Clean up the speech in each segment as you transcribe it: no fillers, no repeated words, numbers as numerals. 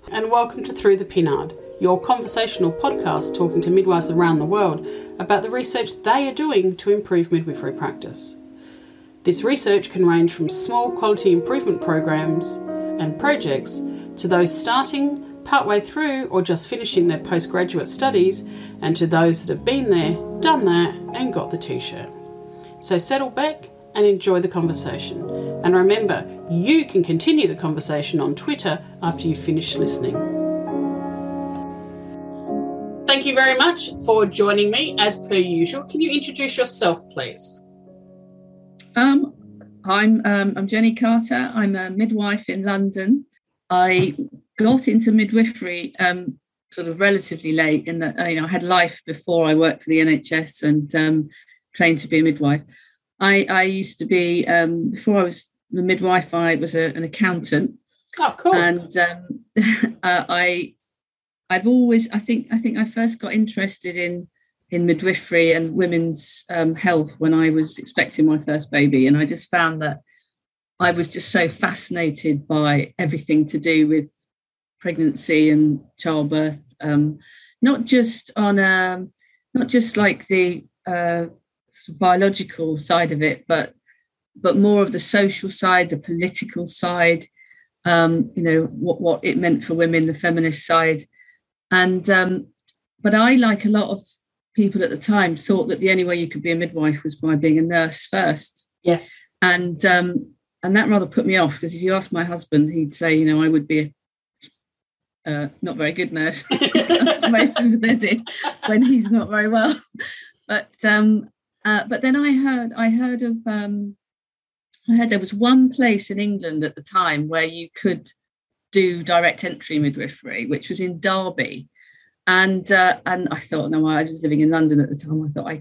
And welcome to Through the Pinard, your conversational podcast talking to midwives around the world about the research they are doing to improve midwifery practice. This research can range from small quality improvement programs and projects to those starting, partway through, or just finishing their postgraduate studies, and to those that have been there, done that, and got the t-shirt. So settle back and enjoy the conversation. And remember, you can continue the conversation on Twitter after you've finished listening. Thank you very much for joining me, as per usual. Can you introduce yourself, please? I'm Jenny Carter. I'm a midwife in London. I got into midwifery sort of relatively late in that I had life before I worked for the NHS and trained to be a midwife. I used to be, before I was a midwife, I was an accountant. Oh, cool. And I've always, I think I first got interested in midwifery and women's health when I was expecting my first baby. And I just found that I was just so fascinated by everything to do with pregnancy and childbirth, not just like the sort of biological side of it, but more of the social side, the political side, what it meant for women, the feminist side. And but I, like a lot of people at the time, thought that the only way you could be a midwife was by being a nurse first. Yes. And that rather put me off, because if you ask my husband, he'd say, I would be a not very good nurse, very sympathetic when he's not very well. But then I heard there was one place in England at the time where you could do direct entry midwifery, which was in Derby. And I thought, no, I was living in London at the time. I thought I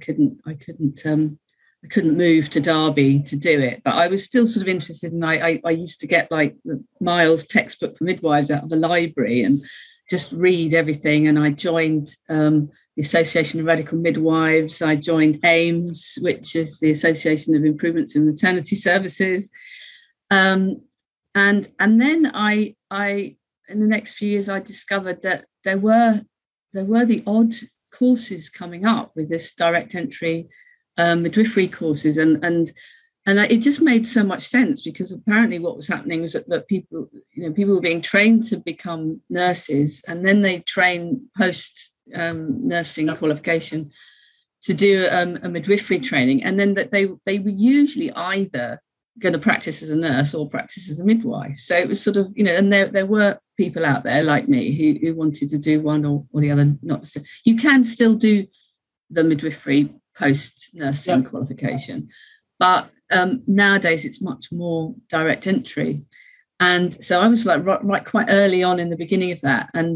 couldn't move to Derby to do it, but I was still sort of interested. And I used to get like the Miles textbook for midwives out of the library and just read everything. And I joined the Association of Radical Midwives. I joined AIMS, which is the Association of Improvements in Maternity Services. And then I in the next few years I discovered that there were the odd courses coming up with this direct entry midwifery courses, and it just made so much sense, because apparently what was happening was that people were being trained to become nurses, and then they train post nursing qualification to do a midwifery training, and then that they were usually either going to practice as a nurse or practice as a midwife. So it was sort of, and there were people out there like me who wanted to do one or the other. Not so. You can still do the midwifery post nursing qualification, but nowadays it's much more direct entry. And so I was like right quite early on in the beginning of that, and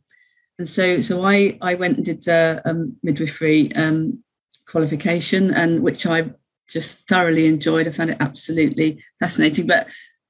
so I went and did a midwifery qualification, and which I just thoroughly enjoyed. I found it absolutely fascinating. But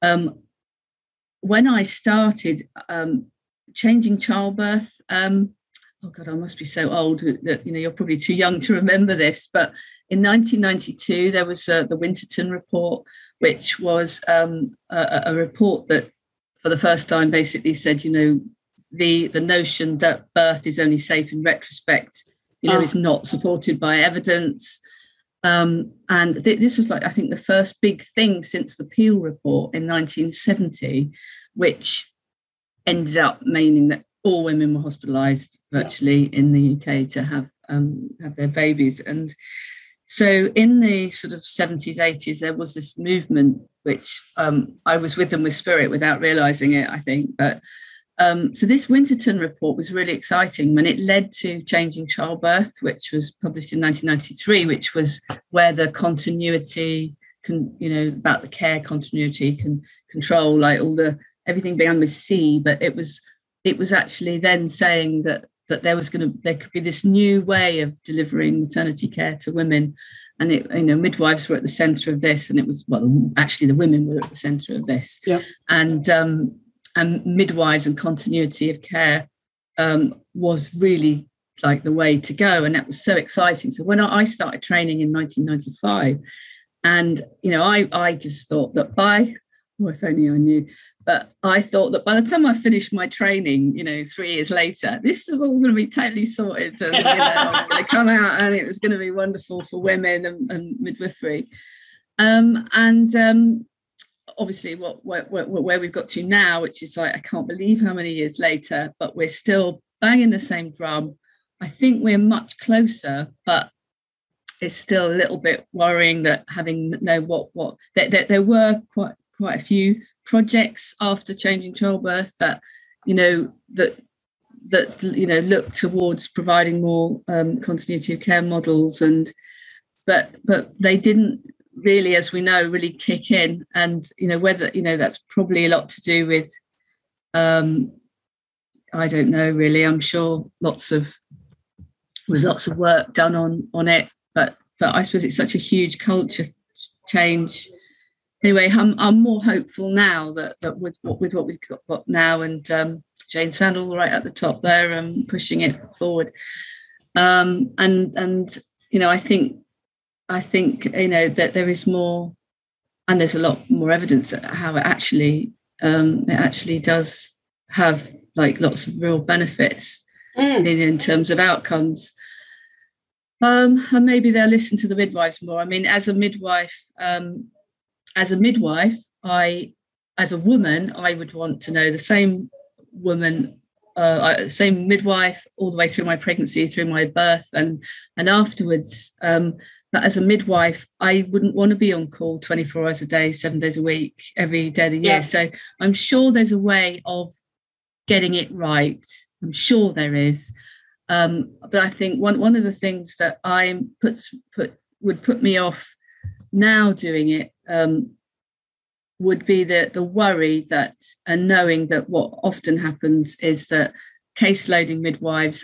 when I started changing childbirth, oh God, I must be so old that you're probably too young to remember this. But in 1992, there was the Winterton report, which was a report that, for the first time, basically said, the notion that birth is only safe in retrospect, is not supported by evidence. And this was I think the first big thing since the Peel report in 1970, which ended up meaning that all women were hospitalised virtually in the UK to have their babies. And so in the sort of 70s, 80s, there was this movement, which I was with them with spirit without realising it, I think. But so this Winterton report was really exciting when it led to Changing Childbirth, which was published in 1993, which was where the continuity, about the care continuity control, like everything began with C, but it was actually then saying that there could be this new way of delivering maternity care to women, and midwives were at the centre of this, and it was actually the women were at the centre of this, and midwives and continuity of care was really like the way to go, and that was so exciting. So when I started training in 1995, and I just thought that if only I knew, But I thought that by the time I finished my training, 3 years later, this was all going to be totally sorted. And, I was going to come out and it was going to be wonderful for women and midwifery. Obviously where we've got to now, which is like, I can't believe how many years later, but we're still banging the same drum. I think we're much closer, but it's still a little bit worrying that having there were quite a few projects after changing childbirth that look towards providing more continuity of care models, but they didn't really, as we know, really kick in. And whether that's probably a lot to do with I don't know really. I'm sure lots of work done on it, but I suppose it's such a huge culture change. Anyway, I'm more hopeful now that with what we've got now, and Jane Sandall right at the top there, pushing it forward. I think that there is more, and there's a lot more evidence that how it actually does have like lots of real benefits in terms of outcomes. And maybe they'll listen to the midwives more. I mean, as a midwife, as a woman, I would want to know the same woman, same midwife all the way through my pregnancy, through my birth, and afterwards. But as a midwife, I wouldn't want to be on call 24 hours a day, 7 days a week, every day of the year. Yeah. So I'm sure there's a way of getting it right. I'm sure there is. But I think one of the things that would put me off now doing it would be the worry that, and knowing that what often happens is that caseloading midwives,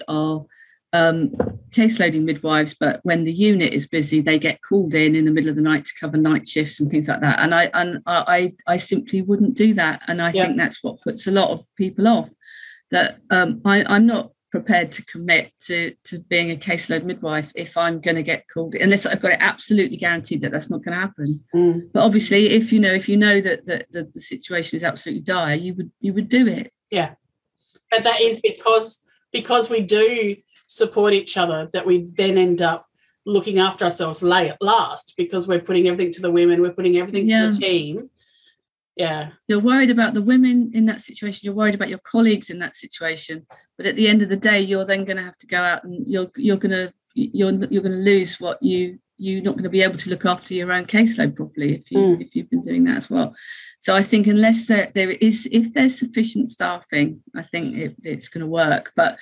but when the unit is busy, they get called in the middle of the night to cover night shifts and things like that. And I simply wouldn't do that. And I think that's what puts a lot of people off. That I'm not prepared to commit to being a caseload midwife if I'm going to get called in, unless I've got it absolutely guaranteed that that's not going to happen. But obviously, if you know that the situation is absolutely dire, you would do it. Yeah, but that is because we do support each other that we then end up looking after ourselves last, because we're putting everything to the women, we're putting everything to the team. Yeah, you're worried about the women in that situation, you're worried about your colleagues in that situation, but at the end of the day, you're then going to have to go out and you're going to lose what you're not going to be able to look after your own caseload properly if you've been doing that as well. So I think unless if there's sufficient staffing, I think it's going to work. But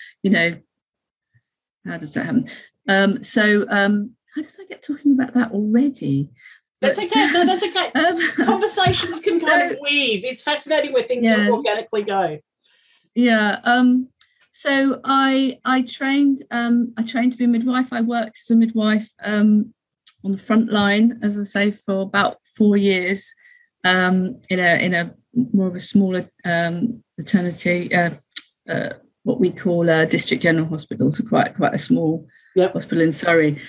how does that happen? How did I get talking about that already? That's okay. No, that's okay. Conversations can kind of weave. It's fascinating where things organically go. Yeah. So I trained to be a midwife. I worked as a midwife on the front line, as I say, for about 4 years in a more of a smaller maternity, what we call a district general hospital, so quite a small hospital in Surrey.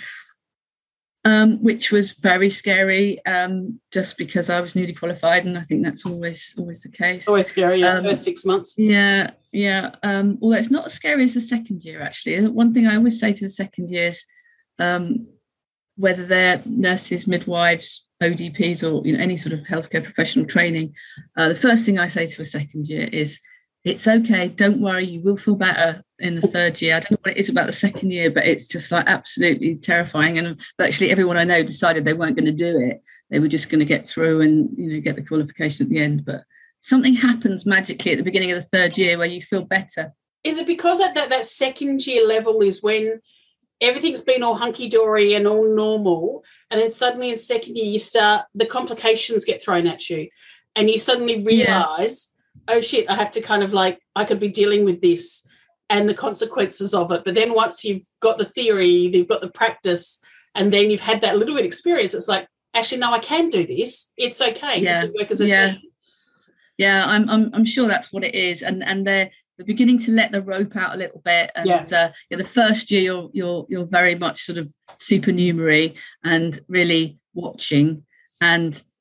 Which was very scary, just because I was newly qualified, and I think that's always the case. Always scary, first 6 months. Yeah. Although it's not as scary as the second year, actually. One thing I always say to the second years, whether they're nurses, midwives, ODPs, or any sort of healthcare professional training, the first thing I say to a second year is, it's okay, don't worry, you will feel better in the third year. I don't know what it is about the second year, but it's just like absolutely terrifying. And actually everyone I know decided they weren't going to do it. They were just going to get through and get the qualification at the end. But something happens magically at the beginning of the third year where you feel better. Is it because at that second year level is when everything's been all hunky-dory and all normal, and then suddenly in second year the complications get thrown at you, and you suddenly realise, oh shit, I have to kind of I could be dealing with this and the consequences of it. But then once you've got the theory, you've got the practice, and then you've had that little bit of experience, it's like, actually, no, I can do this. It's okay. Yeah. We work as a team. Yeah, I'm sure that's what it is. And they're beginning to let the rope out a little bit. And the first year you're very much sort of supernumerary and really watching. And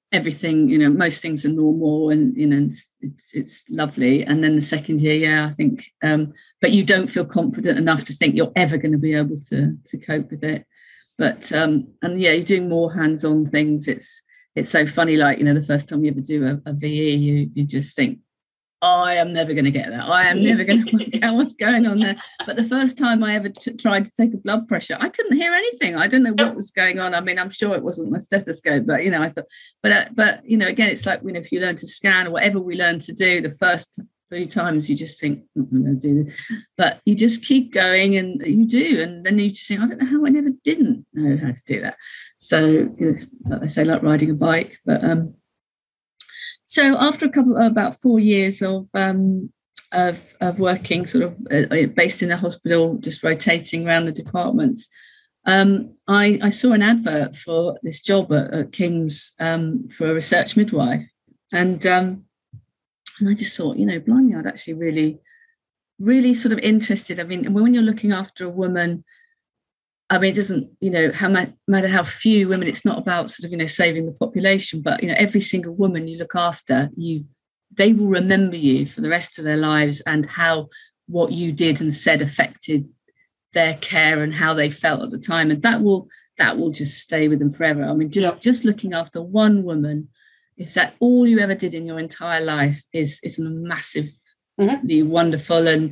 everything, most things are normal, and it's lovely. And then the second year, I think, but you don't feel confident enough to think you're ever going to be able to cope with it. But and yeah, you're doing more hands-on things. It's so funny, like, the first time you ever do a VE, you just think, I am never going to get that. I am never going to work out what's going on there. But the first time I ever tried to take a blood pressure, I couldn't hear anything. I don't know what was going on. I mean, I'm sure it wasn't my stethoscope, but I thought, but again, it's like, if you learn to scan or whatever we learn to do, the first few times you just think, I'm going to do this, but you just keep going, and you do, and then you just think, I don't know how I never didn't know how to do that. So like they say, like riding a bike, but. So after about 4 years of working sort of based in a hospital, just rotating around the departments, I saw an advert for this job at King's for a research midwife, and I just thought, blimey, I'd actually really, really sort of interested. I mean, when you're looking after a woman, I mean, it doesn't, matter how few women, it's not about sort of, saving the population, but, every single woman you look after, they will remember you for the rest of their lives, and how what you did and said affected their care and how they felt at the time. And that will just stay with them forever. I mean, just looking after one woman, if that all you ever did in your entire life is massively wonderful, and,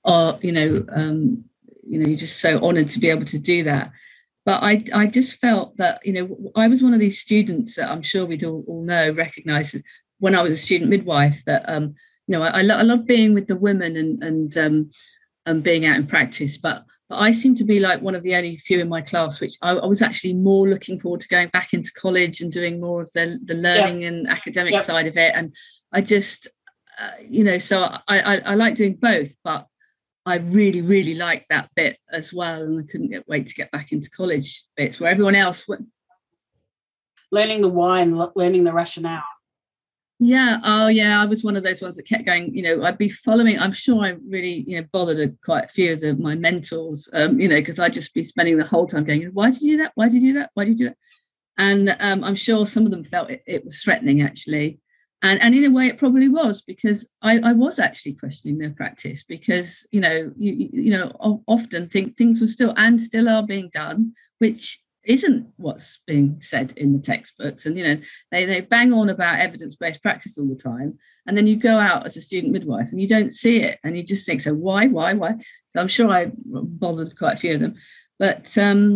you're just so honoured to be able to do that. But I just felt that, I was one of these students that I'm sure we'd all know, recognise when I was a student midwife, that, I love being with the women and being out in practice. But I seem to be like one of the only few in my class, which I was actually more looking forward to going back into college and doing more of the learning and academic side of it. And I just, so I like doing both, but I really, really liked that bit as well, and I couldn't wait to get back into college bits where everyone else went. Learning the why and learning the rationale. Yeah. Oh, yeah. I was one of those ones that kept going. I'd be following. I'm sure I really, bothered quite a few of my mentors. Because I'd just be spending the whole time going, "Why did you do that? Why did you do that? Why did you do that?" And I'm sure some of them felt it was threatening, actually. And in a way, it probably was, because I was actually questioning their practice, because, often think things were still are being done, which isn't what's being said in the textbooks. And, they bang on about evidence-based practice all the time. And then you go out as a student midwife and you don't see it. And you just think, so why? So I'm sure I bothered quite a few of them. But,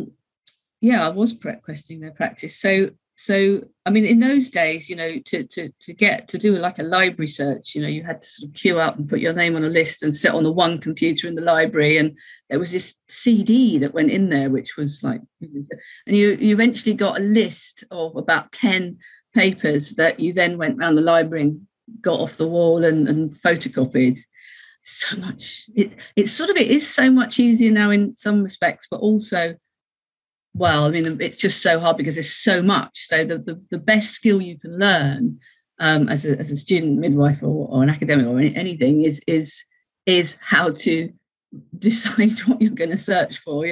I was questioning their practice. So, I mean, in those days, to get to do like a library search, you had to sort of queue up and put your name on a list and sit on the one computer in the library. And there was this CD that went in there, which was like, and you eventually got a list of about 10 papers that you then went around the library and got off the wall and photocopied. So much. It is so much easier now in some respects, but also, well, I mean, it's just so hard because there's so much. So the best skill you can learn as a student midwife or an academic or anything is how to decide what you're going to search for.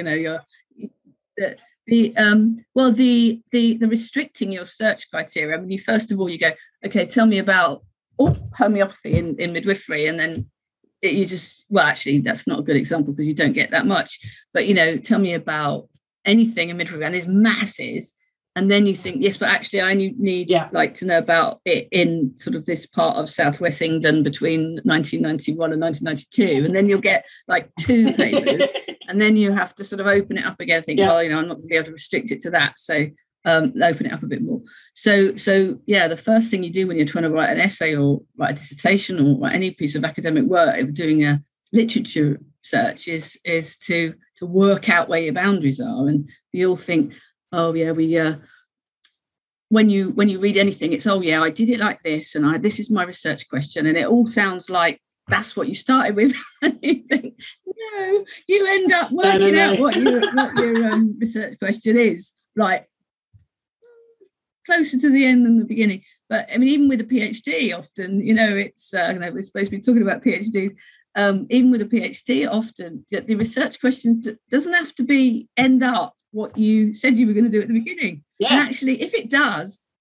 The restricting your search criteria. I mean, first of all, you go, okay, tell me about homeopathy in midwifery, and then you just, well, actually, that's not a good example because you don't get that much. But tell me about anything in midwifery, and there's masses, and then you think, yes, but actually I need to know about it in sort of this part of southwest England between 1991 and 1992, and then you'll get like 2 papers, and then you have to sort of open it up again and think, well, I'm not going to be able to restrict it to that, so open it up a bit more. So the first thing you do when you're trying to write an essay or write a dissertation or write any piece of academic work, if doing a literature search, is to work out where your boundaries are. And we all think, oh yeah, when you read anything, it's, oh yeah, I did it like this, and this is my research question, and it all sounds like that's what you started with. And you think, no, you end up working out what your research question is, right, closer to the end than the beginning. But I mean, even with a PhD, often, it's we're supposed to be talking about PhDs. Even with a PhD, often the research question doesn't have to end up what you said you were going to do at the beginning. Yeah. And actually, if it does,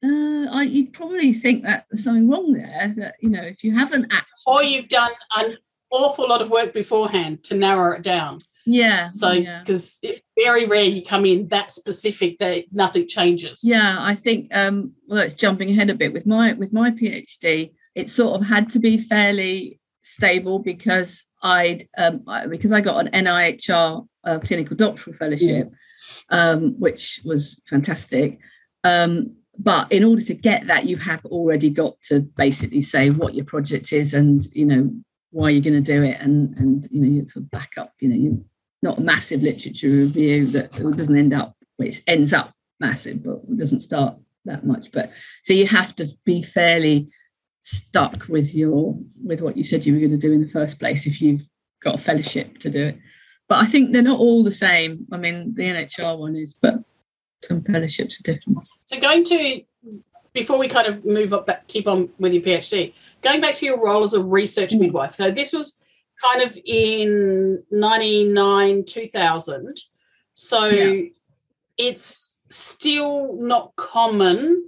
You'd probably think that there's something wrong there, that, if you haven't actually... Or you've done an awful lot of work beforehand to narrow it down. Yeah. So, because it's very rare you come in that specific that nothing changes. Yeah, I think, it's jumping ahead a bit. With my PhD, it sort of had to be fairly stable because I got an NIHR clinical doctoral fellowship, which was fantastic. But in order to get that, you have already got to basically say what your project is and, why you're going to do it. And you sort of back up, you not a massive literature review that doesn't end up, it ends up massive, but it doesn't start that much. But so you have to be fairly stuck with what you said you were going to do in the first place if you've got a fellowship to do it. But I think they're not all the same. I mean, the NHR one is, but some fellowships are different. So before we kind of move up, keep on with your PhD, going back to your role as a research midwife. So this was kind of in 99, 2000. So it's still not common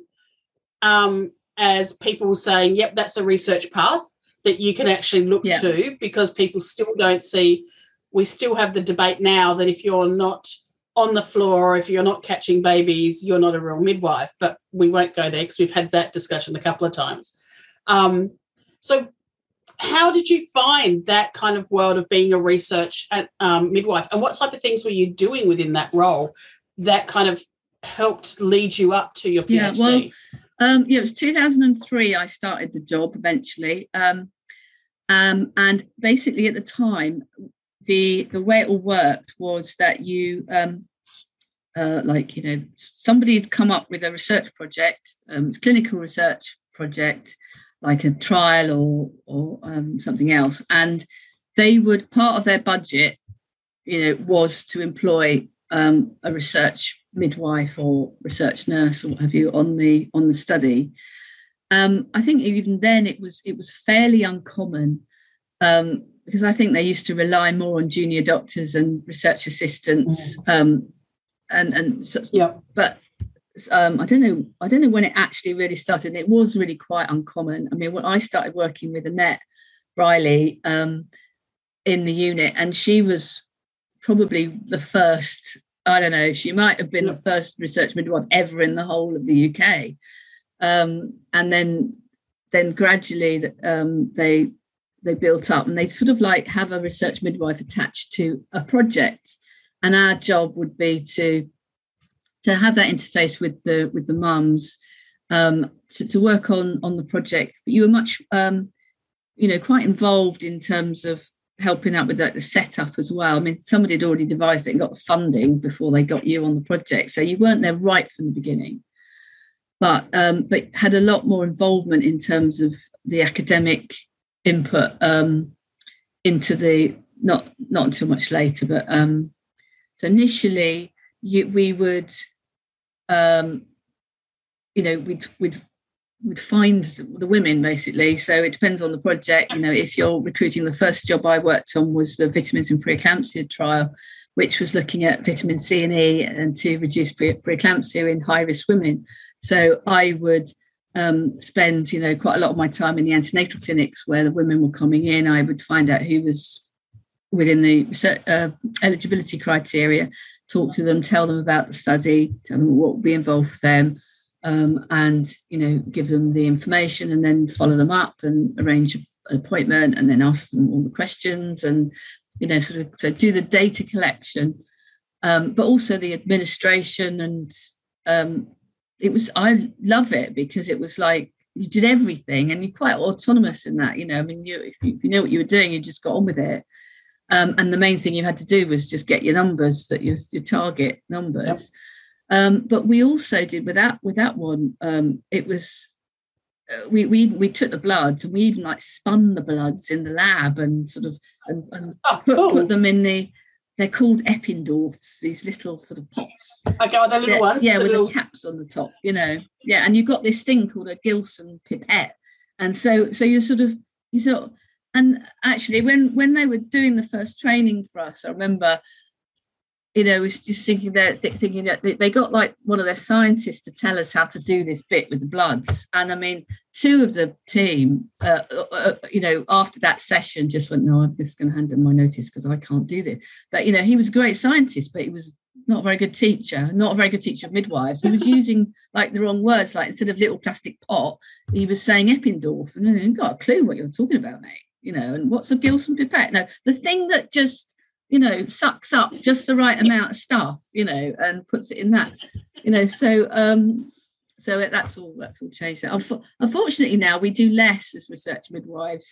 as people saying, yep, that's a research path that you can actually look to, because people still don't see, we still have the debate now that if you're not on the floor, if you're not catching babies, you're not a real midwife. But we won't go there because we've had that discussion a couple of times. So how did you find that kind of world of being a research midwife, and what type of things were you doing within that role that kind of helped lead you up to your PhD? It was 2003 I started the job eventually. And basically at the time, the way it all worked was that you somebody had come up with a research project, it's a clinical research project, like a trial or something else, and they would, part of their budget was to employ a research midwife or research nurse or what have you on the study. I think even then it was fairly uncommon, because I think they used to rely more on junior doctors and research assistants. But I don't know when it actually really started. And it was really quite uncommon. I mean, when I started working with Annette Briley in the unit, and she was probably the first, I don't know, she might have been the first research midwife ever in the whole of the UK. And then gradually they built up, and they sort of like have a research midwife attached to a project, and our job would be to have that interface with the mums, to work on the project. But you were much quite involved in terms of helping out with the setup as well. I mean, somebody had already devised it and got the funding before they got you on the project, so you weren't there right from the beginning. But had a lot more involvement in terms of the academic input into the not until much later. But so initially we would we'd find the women basically. So it depends on the project. If you're recruiting, the first job I worked on was the vitamins and preeclampsia trial, which was looking at vitamin C and E and to reduce preeclampsia in high-risk women. So I would spend, quite a lot of my time in the antenatal clinics where the women were coming in. I would find out who was within the eligibility criteria, talk to them, tell them about the study, tell them what would be involved for them, and give them the information, and then follow them up and arrange an appointment, and then ask them all the questions, and so do the data collection, but also the administration. And I love it because it was like you did everything, and you're quite autonomous in that. If you know what you were doing, you just got on with it. And the main thing you had to do was just get your numbers, that your target numbers. Yep. But we also did with that one. It was we took the bloods, and we even spun the bloods in the lab and sort of put them in they're called Eppendorfs, these little sort of pots. Okay, well, they're little ones. Yeah, with the caps on the top, Yeah, and you've got this thing called a Gilson pipette. And so you sort of, and actually when they were doing the first training for us, I remember was just thinking that they got like one of their scientists to tell us how to do this bit with the bloods. And I mean, two of the team, after that session just went, no, I'm just going to hand in my notice because I can't do this. But, he was a great scientist, but he was not a very good teacher of midwives. He was using like the wrong words, like instead of little plastic pot, he was saying Eppendorf. And I didn't got a clue what you were talking about, mate. And what's a Gilson pipette? No, the thing that just, sucks up just the right amount of stuff, and puts it in that, so that's all changed. Unfortunately, now we do less as research midwives.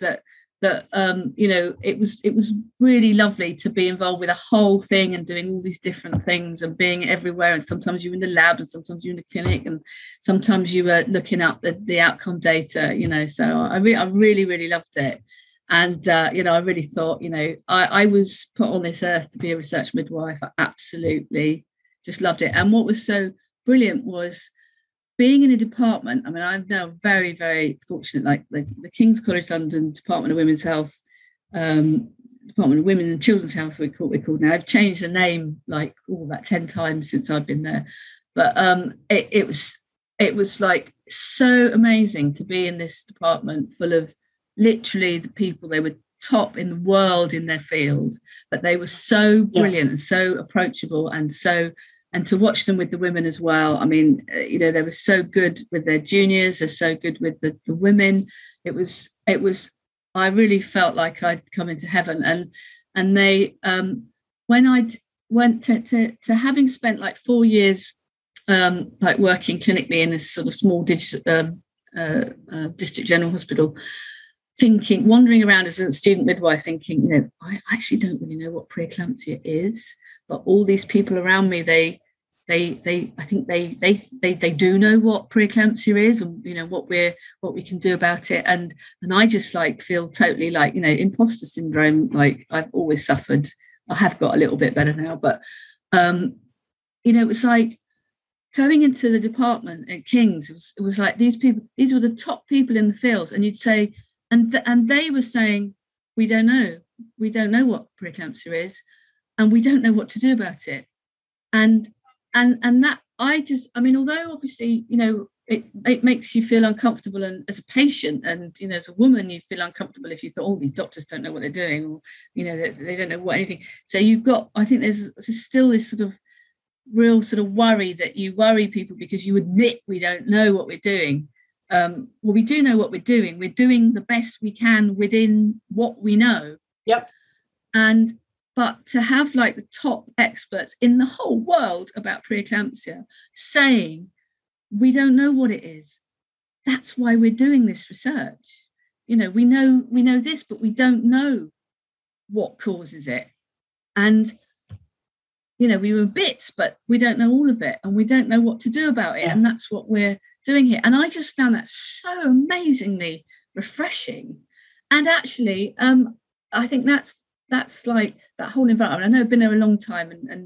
It was really lovely to be involved with a whole thing and doing all these different things and being everywhere. And sometimes you're in the lab, and sometimes you're in the clinic, and sometimes you were looking up the outcome data. So I really, really loved it. And, I really thought, I was put on this earth to be a research midwife. I absolutely just loved it. And what was so brilliant was being in a department. I mean, I'm now very, very fortunate, like the King's College London Department of Women's Health, Department of Women and Children's Health, we're called now. I've changed the name like about 10 times since I've been there. But it was like so amazing to be in this department full of literally the people. They were top in the world in their field, but they were so brilliant and so approachable, and to watch them with the women as well. I mean, they were so good with their juniors. They're so good with the women. It was. I really felt like I'd come into heaven. And they, when I went to having spent like 4 years, like working clinically in this sort of small district general hospital, wandering around as a student midwife, thinking, I actually don't really know what preeclampsia is, but all these people around me, they I think they do know what preeclampsia is, and what we can do about it, and I just like feel totally like imposter syndrome, like I've always suffered. I have got a little bit better now, but it was like going into the department at King's. It was like these were the top people in the field, and you'd say. And they were saying, we don't know what preeclampsia is, and we don't know what to do about it. And that although obviously, it makes you feel uncomfortable, and as a patient and, as a woman, you feel uncomfortable if you thought, these doctors don't know what they're doing, or, they don't know what anything. So I think there's still this sort of real sort of worry that you worry people because you admit we don't know what we're doing. Well, we do know what we're doing. We're doing the best we can within what we know. Yep. But to have like the top experts in the whole world about preeclampsia saying we don't know what it is, that's why we're doing this research. We know this, but we don't know what causes it. And we were bits, but we don't know all of it, and we don't know what to do about it. Yeah. And that's what we're doing here. And I just found that so amazingly refreshing. And actually, I think that's like that whole environment. I know I've been there a long time, and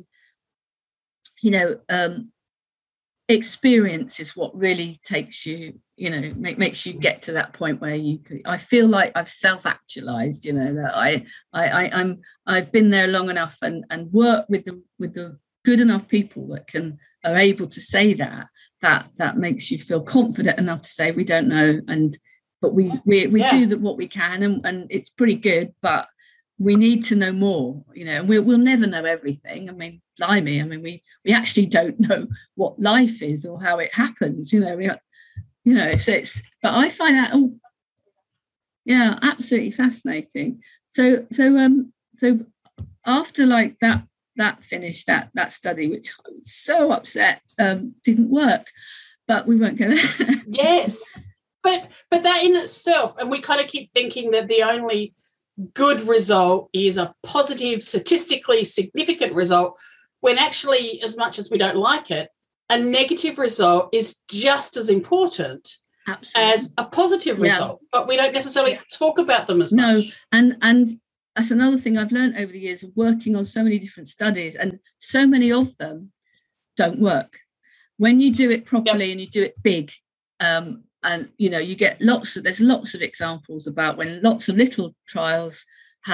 experience is what really takes you, makes you get to that point where I feel like I've self-actualized, that I've been there long enough and worked with the good enough people that are able to say that makes you feel confident enough to say we don't know, but we do what we can, and it's pretty good, but we need to know more, and we'll never know everything. I mean, blimey, we actually don't know what life is or how it happens, so but I find that absolutely fascinating. So after like that finished, that study, which I was so upset didn't work, but we won't go there. Yes, but that in itself, and we kind of keep thinking that the only good result is a positive, statistically significant result, when actually, as much as we don't like it, a negative result is just as important. Absolutely. As a positive result, but we don't necessarily talk about them as much. No, and that's another thing I've learned over the years of working on so many different studies, and so many of them don't work. When you do it properly and you do it big, and you get there's lots of examples about when lots of little trials have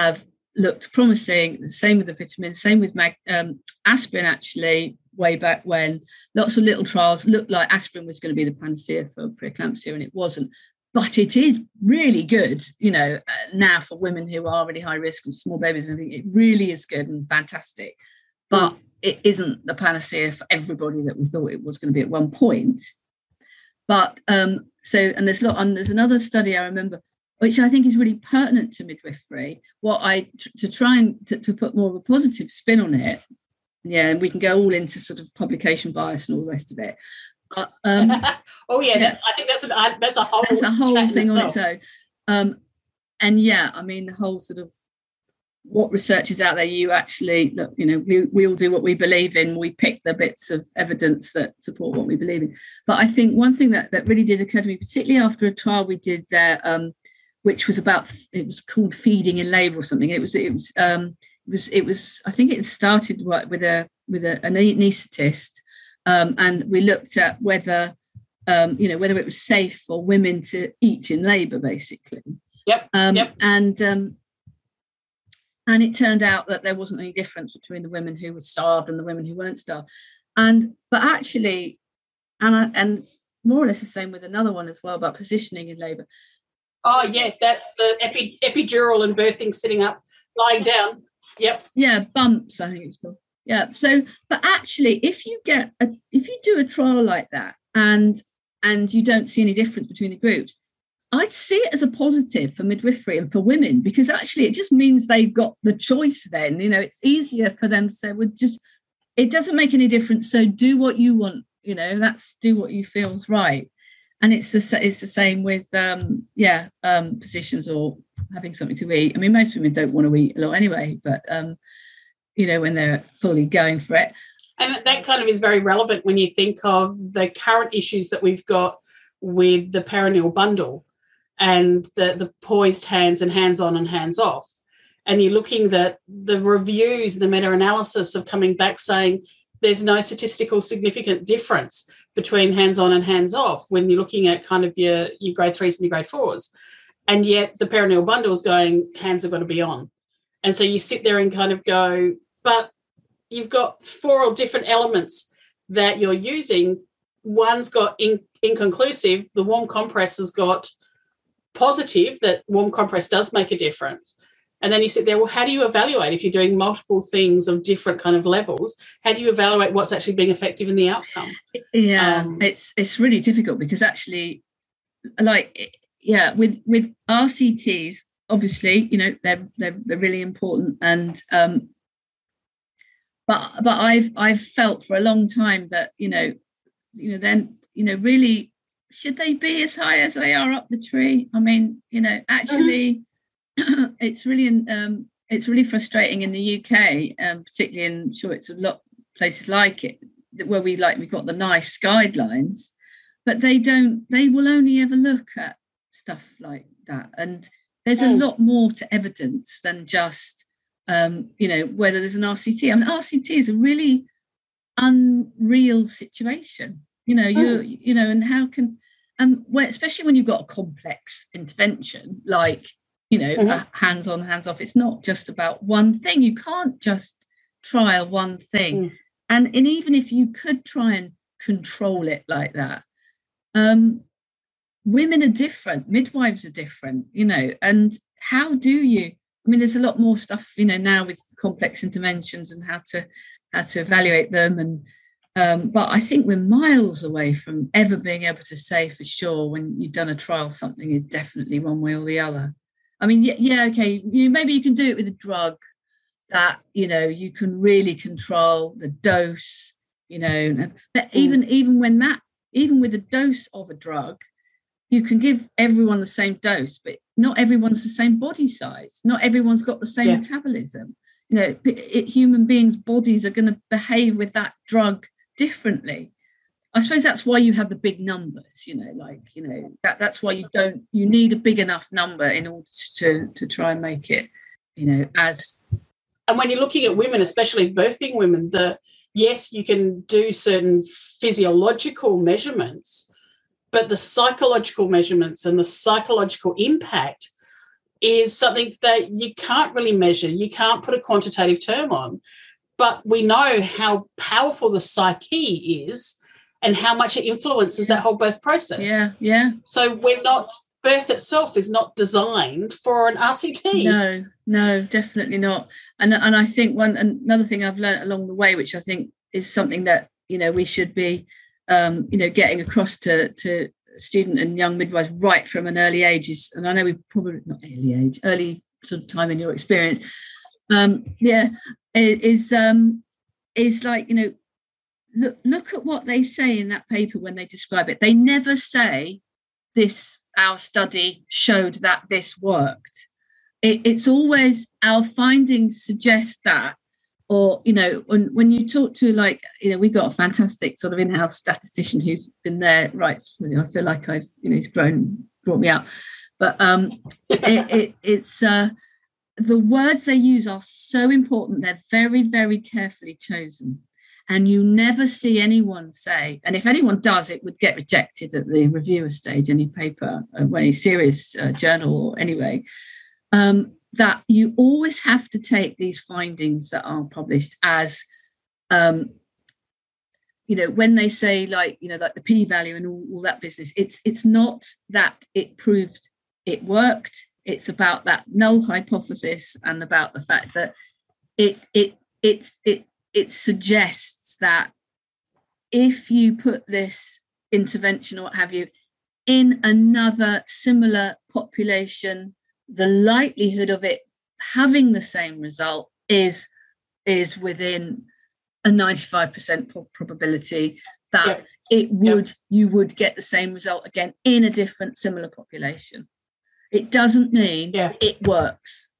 looked promising. The same with the vitamins, same with aspirin, actually, way back when. Lots of little trials looked like aspirin was going to be the panacea for preeclampsia, and it wasn't. But it is really good, now for women who are really high risk with small babies. I think it really is good and fantastic. But it isn't the panacea for everybody that we thought it was going to be at one point. But there's another study I remember, which I think is really pertinent to midwifery. To try and to put more of a positive spin on it. Yeah, and we can go all into sort of publication bias and all the rest of it. I think that's a whole thing on its own. The whole sort of what research is out there. You actually look, we all do what we believe in. We pick the bits of evidence that support what we believe in. But I think one thing that really did occur to me, particularly after a trial we did there, which was it was called feeding in labour or something. It was I think it started with an anaesthetist. And we looked at whether it was safe for women to eat in labour, basically. Yep. And it turned out that there wasn't any difference between the women who were starved and the women who weren't starved. But actually, and it's more or less the same with another one as well about positioning in labour. Oh yeah, that's the epidural and birthing, sitting up, lying down. Yep. Yeah, bumps, I think it's called. Yeah. So, but actually, if you do a trial like that and you don't see any difference between the groups, I'd see it as a positive for midwifery and for women, because actually it just means they've got the choice then. It's easier for them to say, it doesn't make any difference, so do what you want, do what you feel is right. And it's the same with positions or having something to eat. I mean, most women don't want to eat a lot anyway, but when they're fully going for it. And that kind of is very relevant when you think of the current issues that we've got with the perineal bundle and the poised hands and hands on and hands off. And you're looking that the reviews, the meta-analysis of coming back saying there's no statistical significant difference between hands on and hands off when you're looking at kind of your grade 3s and your grade 4s. And yet the perineal bundle is going, hands have got to be on. And so you sit there and kind of go, but you've got 4 different elements that you're using. One's got inconclusive. The warm compress has got positive, that warm compress does make a difference. And then you sit there, well, how do you evaluate if you're doing multiple things of different kind of levels? How do you evaluate what's actually being effective in the outcome? Yeah, it's really difficult because actually, with RCTs, obviously, they're really important, and but I've felt for a long time that really, should they be as high as they are up the tree? I mean, actually. It's really frustrating in the UK, particularly in it's a lot of places like it where we've got the NICE guidelines, but they will only ever look at stuff like that, and there's a lot more to evidence than just whether there's an RCT. I mean, RCT is a really unreal situation, and how can especially when you've got a complex intervention like hands on, hands off. It's not just about one thing. You can't just trial one thing. And even if you could try and control it like that, women are different, midwives are different, and how do you, I mean, there's a lot more stuff, now with complex interventions and how to evaluate them. And but I think we're miles away from ever being able to say for sure when you've done a trial, something is definitely one way or the other. I mean, okay, maybe you can do it with a drug that, you can really control the dose, but even with a dose of a drug, you can give everyone the same dose, but not everyone's the same body size. Not everyone's got the same metabolism. Human beings' bodies are going to behave with that drug differently. I suppose that's why you have the big numbers, that's why you need a big enough number in order to try and make it, as. And when you're looking at women, especially birthing women, yes, you can do certain physiological measurements, but the psychological measurements and the psychological impact is something that you can't really measure. You can't put a quantitative term on. But we know how powerful the psyche is and how much it influences that whole birth process. Yeah. So birth itself is not designed for an RCT. No, definitely not. And I think another thing I've learned along the way, which I think is something that, we should be, getting across to student and young midwives right from an early age is, and I know we probably not early sort of time in your experience. Is like, look at what they say in that paper when they describe it. They never say our study showed that this worked. It's always our findings suggest that, or, when you talk to, like, we've got a fantastic sort of in-house statistician who's been there, right? I feel like I've, he's brought me out. But it's the words they use are so important. They're very, very carefully chosen. And you never see anyone say, and if anyone does, it would get rejected at the reviewer stage, any paper, any serious journal or anyway, that you always have to take these findings that are published as, when they say, like the p-value and all that business, it's not that it proved it worked. It's about that null hypothesis and about the fact that it suggests that if you put this intervention or what have you in another similar population, the likelihood of it having the same result is within a 95% probability that you would get the same result again in a different similar population. It doesn't mean it works.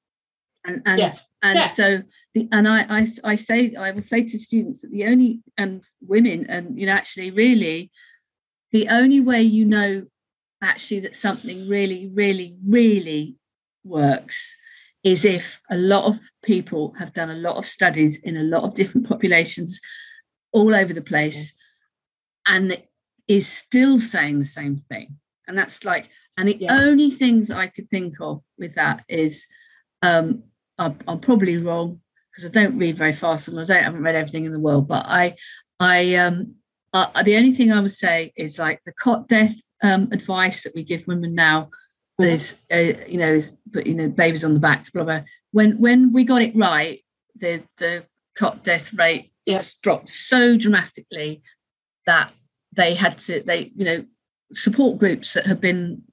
So I will say to students that the only, and women, and actually really the only way actually that something really, really, really works is if a lot of people have done a lot of studies in a lot of different populations all over the place, and it is still saying the same thing. And that's like, and the only things I could think of with that is, I'm probably wrong because I don't read very fast and I haven't read everything in the world. But the only thing I would say is, like, the cot death advice that we give women now is, babies on the back, blah blah. When we got it right, the cot death rate just dropped so dramatically that they had to support groups that have been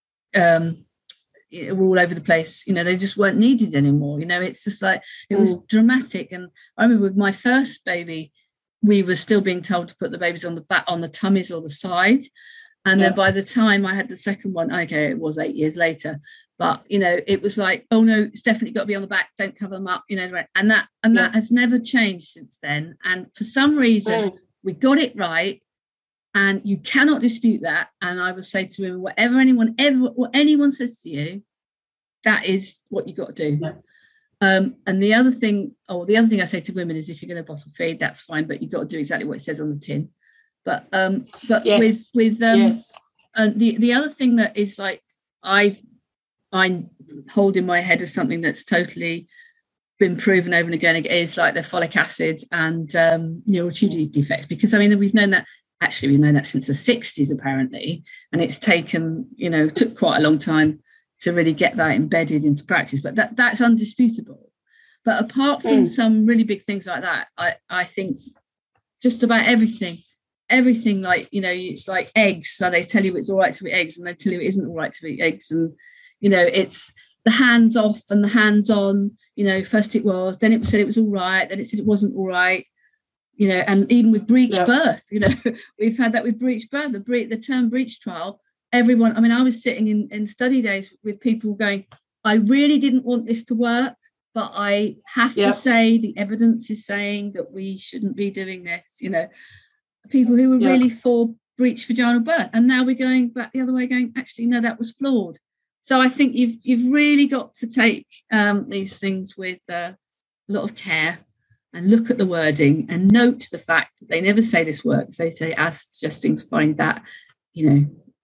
all over the place, they just weren't needed anymore. It's just like, it was dramatic. And I remember with my first baby, we were still being told to put the babies on the back, on the tummies or the side. And then by the time I had the second one, okay, it was 8 years later, but it was like, oh no, it's definitely got to be on the back, don't cover them up, and that has never changed since then. And for some reason we got it right, and you cannot dispute that. And I would say to women, what anyone says to you, that is what you got to do. And the other thing I say to women is, if you're going to bottle feed, that's fine, but you've got to do exactly what it says on the tin. But yes. And the other thing that is, like, I hold in my head as something that's totally been proven over and again is, like, the folic acid and neural tube defects, because we've known that since the 60s apparently, and it's taken took quite a long time to really get that embedded into practice, but that's undisputable. But apart from some really big things like that, I think just about everything, like, it's like eggs. So they tell you it's all right to eat eggs, and they tell you it isn't all right to eat eggs. And, it's the hands off and the hands on, first it was, then it said it was all right, then it said it wasn't all right, and even with breech birth, we've had that with breech birth, the term breech trial. Everyone, I was sitting in study days with people going, I really didn't want this to work, but I have to say the evidence is saying that we shouldn't be doing this, people who were really for breech vaginal birth, and now we're going back the other way, going, actually no, that was flawed. So I think you've really got to take these things with a lot of care and look at the wording and note the fact that they never say this works. They say, as suggesting to find that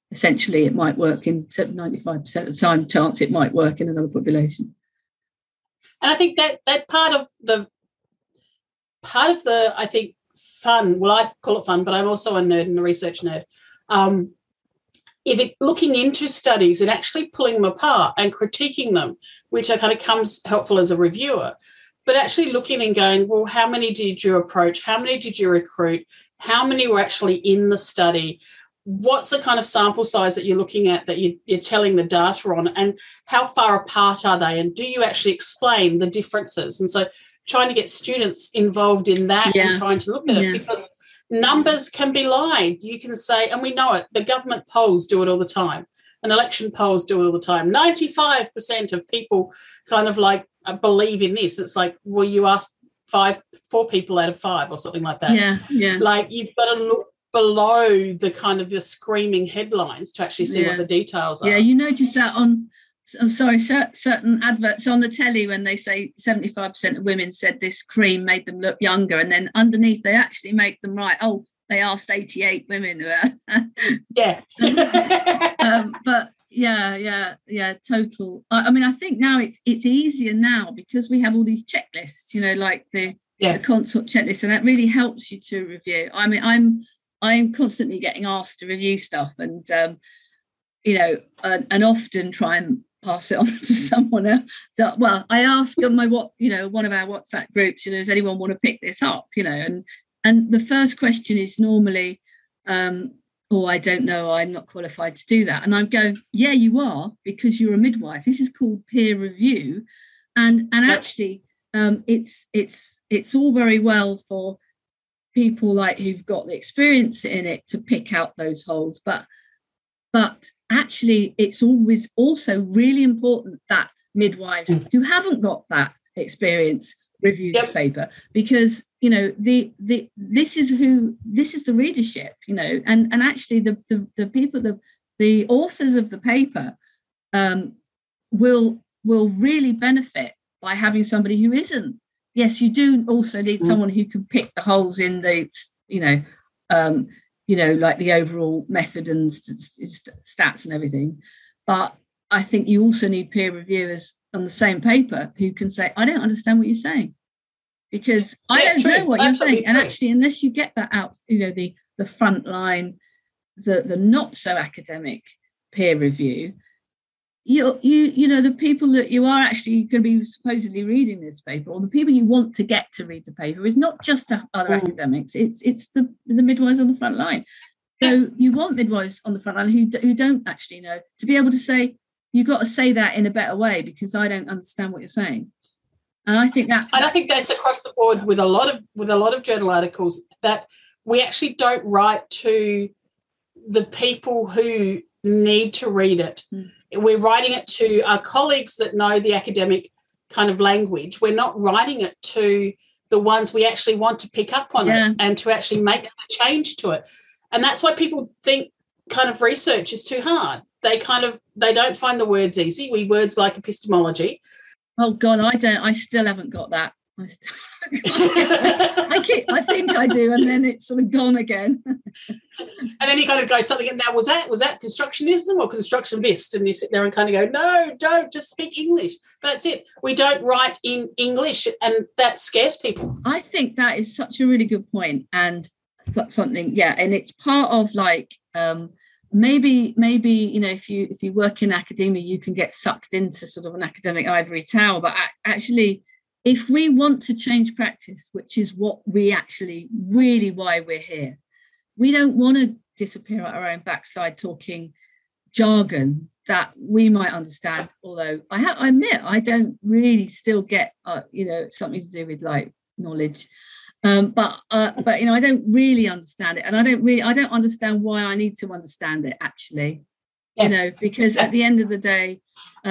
essentially it might work in 95% of the time, chance it might work in another population. And I think that part of the I think fun, well, I call it fun, but I'm also a nerd and a research nerd. Looking into studies and actually pulling them apart and critiquing them, which I kind of comes helpful as a reviewer, but actually looking and going, well, how many did you approach? How many did you recruit? How many were actually in the study? What's the kind of sample size that you're looking at that you're telling the data on, and how far apart are they? And do you actually explain the differences? And so trying to get students involved in that and trying to look at it, because numbers can be lied. You can say, and we know it, the government polls do it all the time, and election polls do it all the time. 95% of people kind of like believe in this. It's like, well, you ask 4 people out of 5 or something like that. Yeah. Like, you've got to look below the kind of the screaming headlines to actually see what the details are. Yeah, you notice that on certain adverts on the telly when they say 75% of women said this cream made them look younger, and then underneath they actually make them write, oh, they asked 88 women. Yeah. But total. I mean, I think now it's easier now because we have all these checklists, like the consult checklist, and that really helps you to review. I mean, I'm constantly getting asked to review stuff, and and often try and pass it on to someone else. So, well, I ask on one of our WhatsApp groups, does anyone want to pick this up? And the first question is normally, oh, I don't know, I'm not qualified to do that. And I'm going, yeah, you are, because you're a midwife. This is called peer review, and actually, it's all very well for people like who've got the experience in it to pick out those holes, but actually it's always also really important that midwives who haven't got that experience review this paper, because this is the readership, and actually the people, the authors of the paper will really benefit by having somebody who isn't. Yes, you do also need someone who can pick the holes in the like the overall method and stats and everything. But I think you also need peer reviewers on the same paper who can say, I don't understand what you're saying, because I don't know what you're saying. And actually, unless you get that out, the front line, the not so academic peer review, the people that you are actually going to be supposedly reading this paper, or the people you want to get to read the paper, is not just the other academics, it's the midwives on the front line. So you want midwives on the front line who don't actually know, to be able to say, you've got to say that in a better way because I don't understand what you're saying. And I think that's across the board with a lot of journal articles, that we actually don't write to the people who need to read it. We're writing it to our colleagues that know the academic kind of language. We're not writing it to the ones we actually want to pick up on it and to actually make a change to it. And that's why people think kind of research is too hard. They don't find the words easy. Words like epistemology. Oh God, I still haven't got that. I think I do, and then it's sort of gone again. And then you kind of go something. Now, was that constructionism or constructivist? And you sit there and kind of go, no, don't, just speak English. That's it. We don't write in English, and that scares people. I think that is such a really good point, and something, and it's part of like maybe if you work in academia, you can get sucked into sort of an academic ivory tower, but actually, if we want to change practice, which is what we actually really why we're here, we don't want to disappear at our own backside talking jargon that we might understand. Although I admit I don't really still get something to do with like knowledge, but I don't really understand it, and I don't understand why I need to understand it actually, because at the end of the day,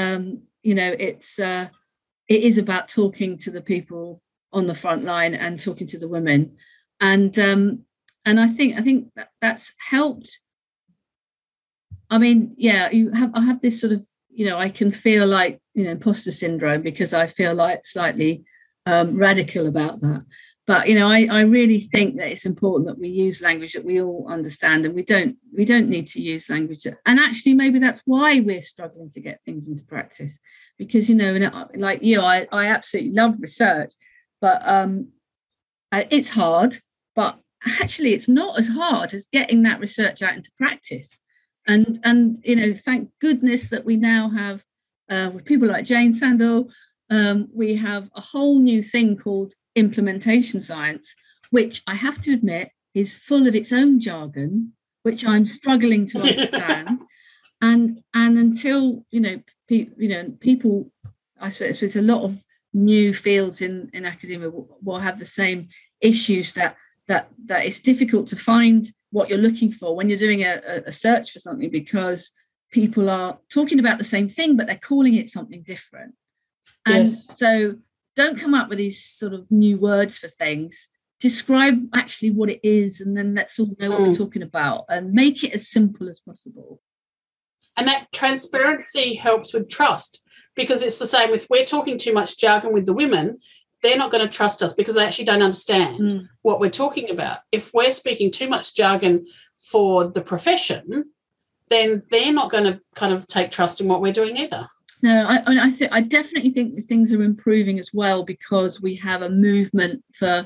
it is about talking to the people on the front line and talking to the women, and I think that's helped. I mean, I have this sort of, I can feel like imposter syndrome, because I feel like slightly radical about that. But I really think that it's important that we use language that we all understand, and we don't need to use language and actually maybe that's why we're struggling to get things into practice, because like you, I absolutely love research, but it's hard, but actually it's not as hard as getting that research out into practice. And thank goodness that we now have with people like Jane Sandel, we have a whole new thing called implementation science, which I have to admit is full of its own jargon, which I'm struggling to understand. and until people, I suppose there's a lot of new fields in academia will have the same issues that it's difficult to find what you're looking for when you're doing a search for something, because people are talking about the same thing but they're calling it something different. And so don't come up with these sort of new words for things. Describe actually what it is, and then let's all know what we're talking about, and make it as simple as possible. And that transparency helps with trust, because it's the same with, we're talking too much jargon with the women, they're not going to trust us because they actually don't understand what we're talking about. If we're speaking too much jargon for the profession, then they're not going to kind of take trust in what we're doing either. No, I definitely think that things are improving as well, because we have a movement for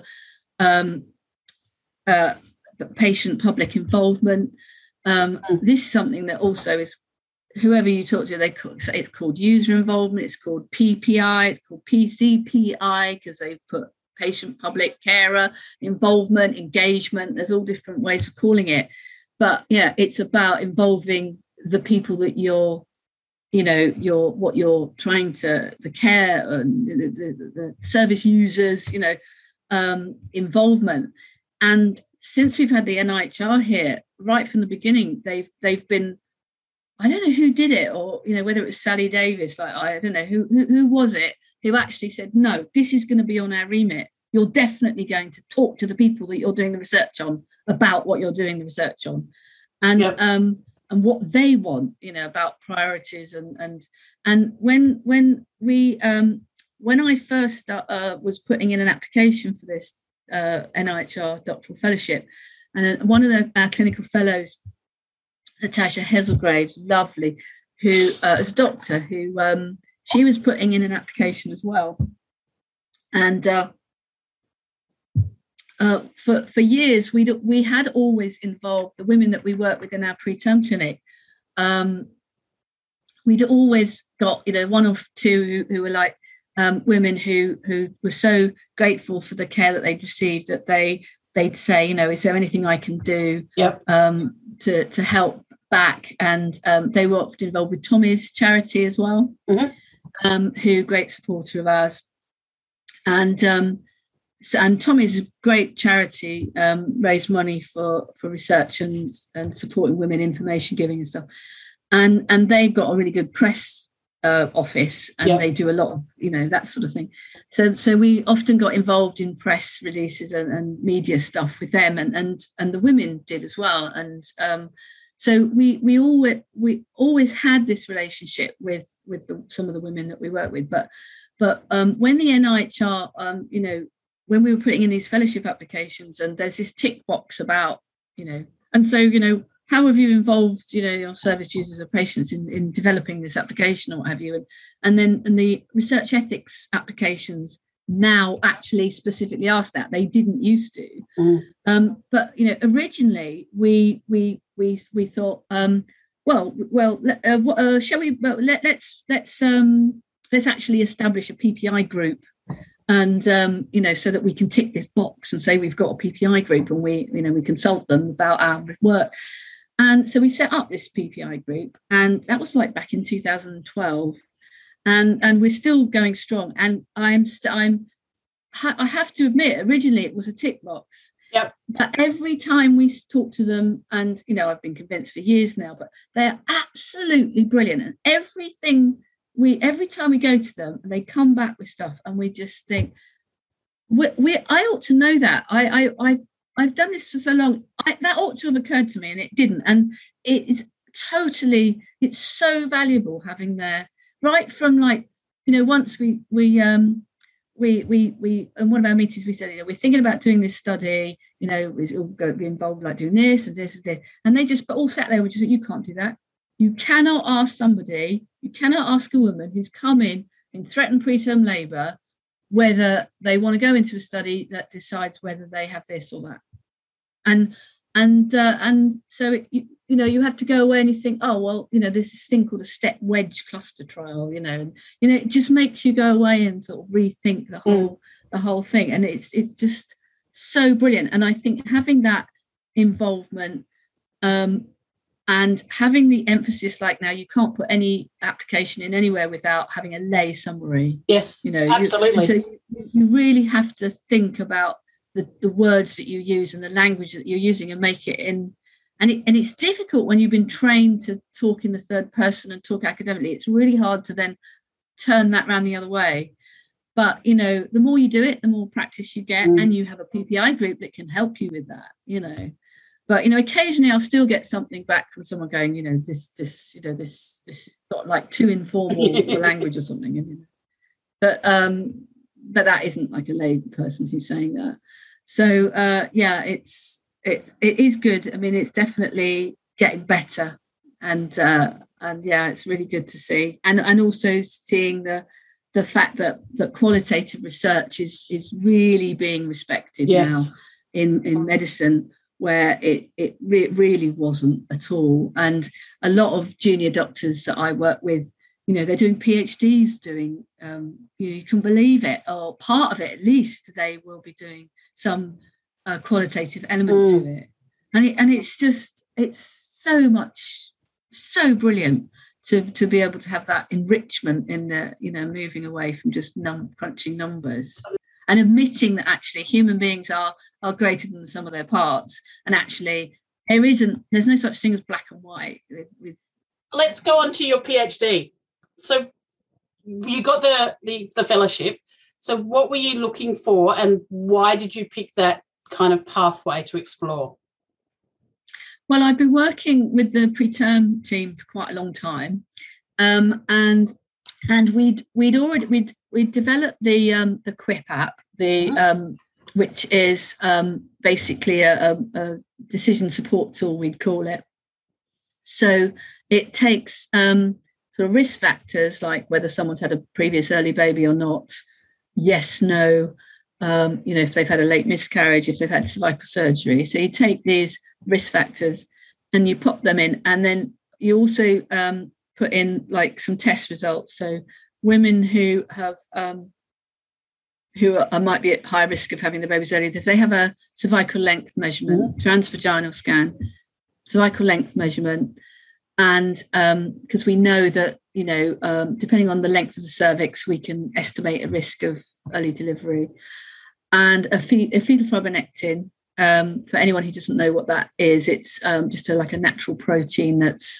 patient public involvement. This is something that also is, whoever you talk to, it's called user involvement, it's called PPI, it's called PCPI, because they've put patient public carer involvement, engagement. There's all different ways of calling it. But yeah, it's about involving the people that what you're trying to, the care and the service users, involvement. And since we've had the NIHR here, right from the beginning, they've been, I don't know who did it, or whether it was Sally Davis, like I don't know who was it who actually said, no, this is going to be on our remit. You're definitely going to talk to the people that you're doing the research on about what you're doing the research on, and what they want, about priorities and when I first was putting in an application for this NIHR doctoral fellowship, and one of our clinical fellows, Natasha Hazelgrave, lovely, who is a doctor, who she was putting in an application as well, and for years we had always involved the women that we work with in our preterm clinic. We'd always got one or two who were like women who were so grateful for the care that they'd received that they'd say, is there anything I can do to help back? And they were often involved with Tommy's charity as well, who great supporter of ours. And Tommy's a great charity, raised money for research and supporting women, information giving and stuff. And they've got a really good press office, and they do a lot of that sort of thing. So we often got involved in press releases and media stuff with them, and the women did as well. And so we always had this relationship with some of the women that we work with. But when the NIHR, when we were putting in these fellowship applications, and there's this tick box about, and so, how have you involved, your service users or patients in developing this application or what have you? And the research ethics applications now actually specifically ask that. They didn't used to. But, originally we thought, shall we, let's actually establish a PPI group. And so that we can tick this box and say we've got a PPI group, and we consult them about our work. And so we set up this PPI group, and that was like back in 2012, and we're still going strong. And I have to admit, originally it was a tick box. Yep. But every time we talk to them, and I've been convinced for years now, but they're absolutely brilliant, and every time we go to them, they come back with stuff, and we just think, I ought to know that. I've done this for so long. That ought to have occurred to me, and it didn't. And it's so valuable having there, right from once we we in one of our meetings we said, you know, we're thinking about doing this study, you know, we're all going to be involved like doing this and this and this, and they just all sat there and just said, you can't do that. You cannot ask a woman who's come in threatened preterm labour whether they want to go into a study that decides whether they have this or that. And so you have to go away and you think, oh well, you know, there's this thing called a step wedge cluster trial, you know, and you know, it just makes you go away and sort of rethink the whole thing. And it's just so brilliant. And I think having that involvement and having the emphasis, like now you can't put any application in anywhere without having a lay summary. Yes, you know, absolutely. So you really have to think about the words that you use and the language that you're using and make it in. And it's difficult when you've been trained to talk in the third person and talk academically. It's really hard to then turn that around the other way. But, you know, the more you do it, the more practice you get, and you have a PPI group that can help you with that, you know. But, you know, occasionally I'll still get something back from someone going, you know, this is not like too informal language or something. But that isn't like a lay person who's saying that. So it is good. I mean, it's definitely getting better, and yeah, it's really good to see, and also seeing the fact that qualitative research is really being respected now in medicine, where it really wasn't at all. And a lot of junior doctors that I work with, you know, they're doing PhDs doing, you can believe it, or part of it at least, they will be doing some qualitative element to it. And it's just, it's so brilliant to be able to have that enrichment in the, you know, moving away from just crunching numbers and admitting that actually human beings are greater than the sum of their parts. And actually there's no such thing as black and white. Let's go on to your PhD. So you got the fellowship. So what were you looking for, and why did you pick that kind of pathway to explore? Well, I've been working with the preterm team for quite a long time, and we'd developed the Quip app, which is basically a decision support tool, we'd call it. So it takes sort of risk factors like whether someone's had a previous early baby or not, yes, no, you know, if they've had a late miscarriage, if they've had cervical surgery. So you take these risk factors and you pop them in, and then you also put in like some test results. So women who have might be at high risk of having the babies early, if they have a cervical length measurement, transvaginal scan, cervical length measurement, and because we know that, you know, depending on the length of the cervix, we can estimate a risk of early delivery, and a fetal fibronectin. For anyone who doesn't know what that is, it's just like a natural protein that's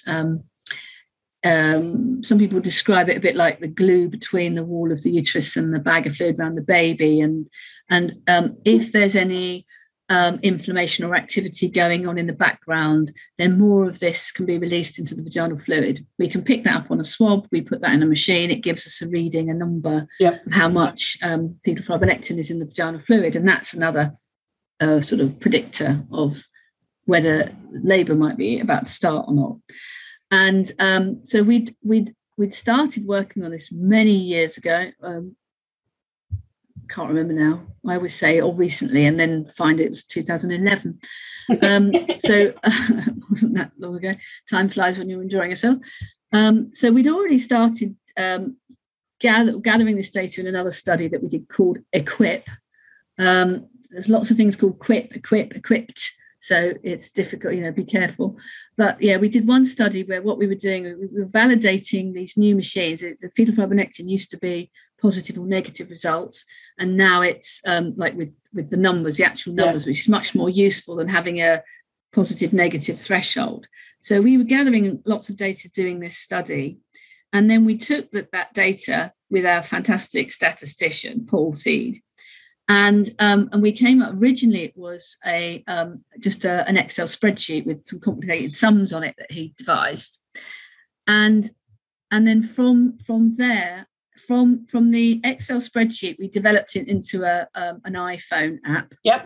some people describe it a bit like the glue between the wall of the uterus and the bag of fluid around the baby, and if there's any inflammation or activity going on in the background, then more of this can be released into the vaginal fluid. We can pick that up on a swab, we put that in a machine, it gives us a reading, a number of how much fetal fibronectin is in the vaginal fluid, and that's another sort of predictor of whether labour might be about to start or not. And so we'd started working on this many years ago. Can't remember now. I always say or recently, and then find it was 2011. So it wasn't that long ago. Time flies when you're enjoying yourself. So we'd already started gathering this data in another study that we did called EQUIP. There's lots of things called Quip, equipped. So it's difficult, you know, be careful. But yeah, we did one study where what we were doing, we were validating these new machines. The fetal fibronectin used to be positive or negative results, and now it's like with the numbers, the actual numbers, which is much more useful than having a positive negative threshold. So we were gathering lots of data doing this study, and then we took that data with our fantastic statistician Paul Seed, and we came up, originally it was just an Excel spreadsheet with some complicated sums on it that he devised, and then from there from the Excel spreadsheet, we developed it into an iPhone app. Yep.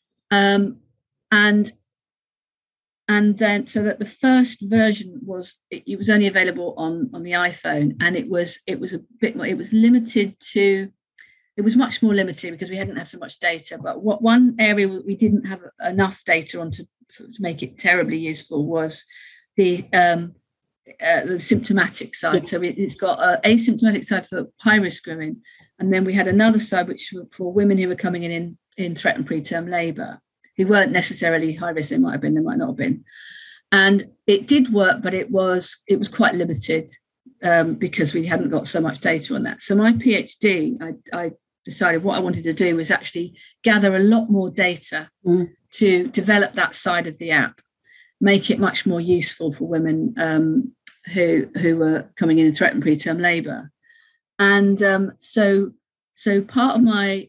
And then so that the first version was it was only available on the iPhone, and it was a bit more, it was limited to, it was much more limited because we hadn't have so much data. But one area we didn't have enough data on to make it terribly useful was the symptomatic side. So it's got an asymptomatic side for high risk women, and then we had another side which for women who were coming in threatened preterm labour, who weren't necessarily high risk. They might have been, they might not have been. And it did work, but it was quite limited because we hadn't got so much data on that. So my PhD, I decided what I wanted to do was actually gather a lot more data to develop that side of the app, make it much more useful for women who were coming in threatened preterm labour. And so part of my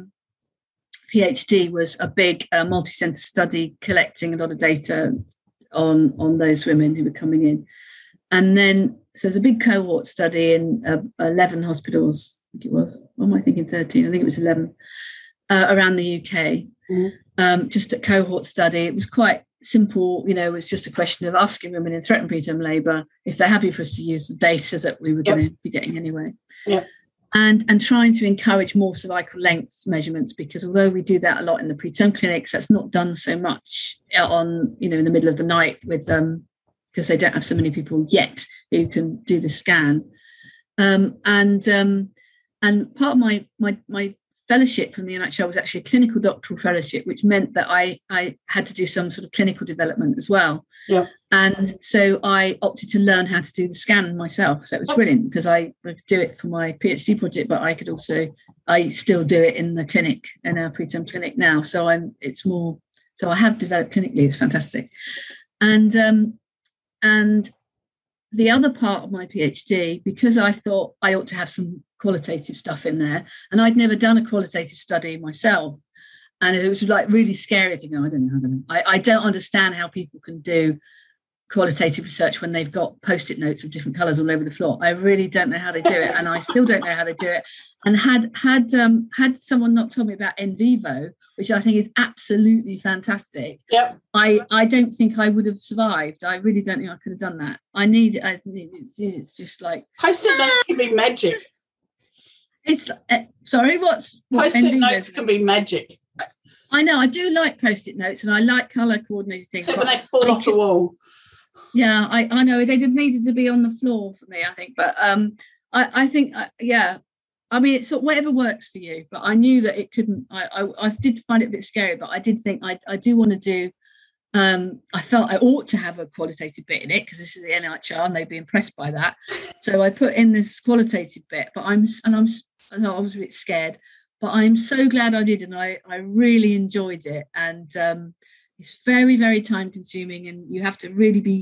PhD was a big multi-centre study collecting a lot of data on those women who were coming in. And then, so it's a big cohort study in 11 hospitals, I think it was. What am I thinking, 13? I think it was 11, around the UK. Just a cohort study. It was quite simple, you know, it was just a question of asking women in threatened preterm labour if they're happy for us to use the data that we were going to be getting anyway. Yep. And trying to encourage more cervical length measurements, because although we do that a lot in the preterm clinics, that's not done so much on, you know, in the middle of the night with because they don't have so many people yet who can do the scan. And part of my fellowship from the NHR was actually a clinical doctoral fellowship, which meant that I had to do some sort of clinical development as well. Yeah. And so I opted to learn how to do the scan myself. So it was brilliant because I could do it for my PhD project, but I still do it in the clinic, in a preterm clinic now. So I have developed clinically. It's fantastic. And the other part of my PhD, because I thought I ought to have some qualitative stuff in there, and I'd never done a qualitative study myself, and it was like really scary thinking, I don't know how to. I don't understand how people can do qualitative research when they've got post-it notes of different colours all over the floor. I really don't know how they do it, and I still don't know how they do it. And had someone not told me about NVivo, which I think is absolutely fantastic, yep, I don't think I would have survived. I really don't think I could have done that. It's just like post-it notes can be magic. It's sorry, what post-it notes can be magic. I know, I do like post-it notes, and I like colour coordinated things. Except when they fall off the wall. Yeah, I know they needed to be on the floor for me, I think. But I think, yeah, I mean, it's whatever works for you. But I knew that it couldn't. I did find it a bit scary, but I did think I do want to do. I felt I ought to have a qualitative bit in it because this is the NHR and they'd be impressed by that. So I put in this qualitative bit, but I was a bit scared. But I'm so glad I did, and I really enjoyed it. And it's very, very time consuming, and you have to really be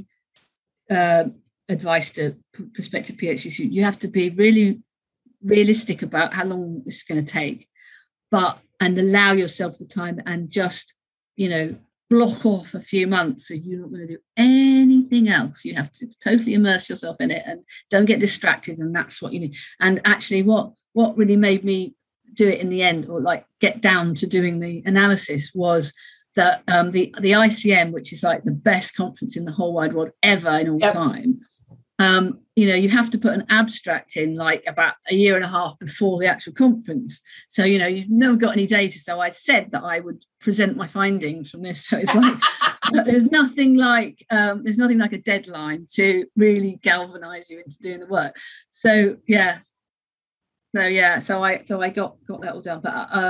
advised to prospective PhD students. You have to be really realistic about how long this is going to take, and allow yourself the time and just, you know, block off a few months so you're not going to do anything else. You have to totally immerse yourself in it and don't get distracted, and that's what you need. And actually what really made me do it in the end, or like get down to doing the analysis, was that the ICM, which is like the best conference in the whole wide world ever in all time, you know, you have to put an abstract in like about a year and a half before the actual conference. So, you know, you've never got any data. So I said that I would present my findings from this. So it's like there's nothing like a deadline to really galvanize you into doing the work. So yeah. So I got that all done.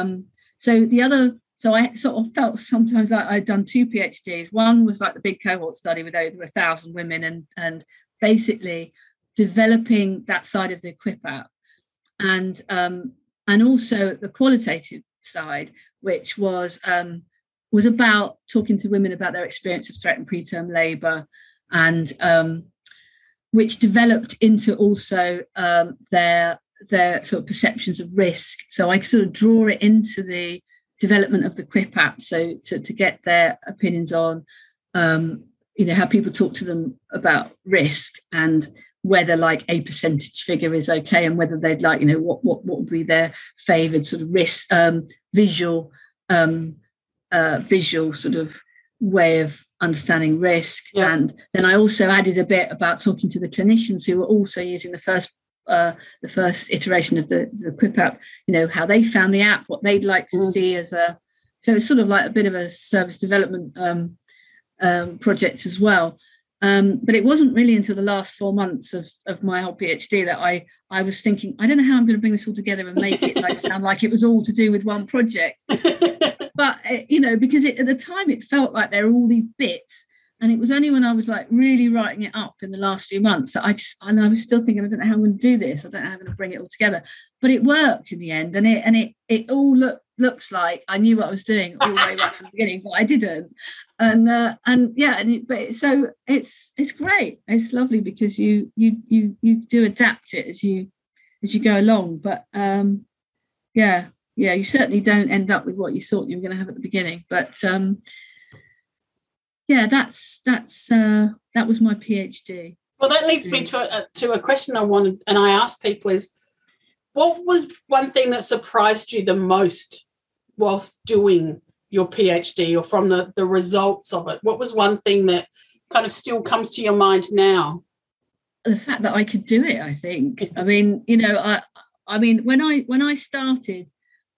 But so I sort of felt sometimes like I'd done two PhDs. One was like the big cohort study with over 1,000 women, and basically developing that side of the Equip app, and also the qualitative side, which was about talking to women about their experience of threatened preterm labour, and which developed into also their sort of perceptions of risk. So I sort of draw it into the development of the Quip app, so to get their opinions on, you know, how people talk to them about risk, and whether like a percentage figure is okay, and whether they'd like, what would be their favoured sort of risk, visual sort of way of understanding risk. Yeah. And then I also added a bit about talking to the clinicians who were also using the first iteration of the Quip app, how they found the app, what they'd like to see so it's sort of like a bit of a service development project as well. But it wasn't really until the last 4 months of my whole PhD that I was thinking, I don't know how I'm going to bring this all together and make it like sound like it was all to do with one project. But, because at the time it felt like there were all these bits. And it was only when I was like really writing it up in the last few months that I was still thinking, I don't know how I'm going to do this. I don't know how I'm going to bring it all together. But it worked in the end. And it all looks like I knew what I was doing all the way right from the beginning, but I didn't. So it's great. It's lovely because you do adapt it as you go along. But you certainly don't end up with what you thought you were going to have at the beginning. But that was my PhD. Well, that leads me to a question I wanted, and I asked people is, what was one thing that surprised you the most whilst doing your PhD, or from the results of it? What was one thing that kind of still comes to your mind now? The fact that I could do it, I think. I mean, when I started,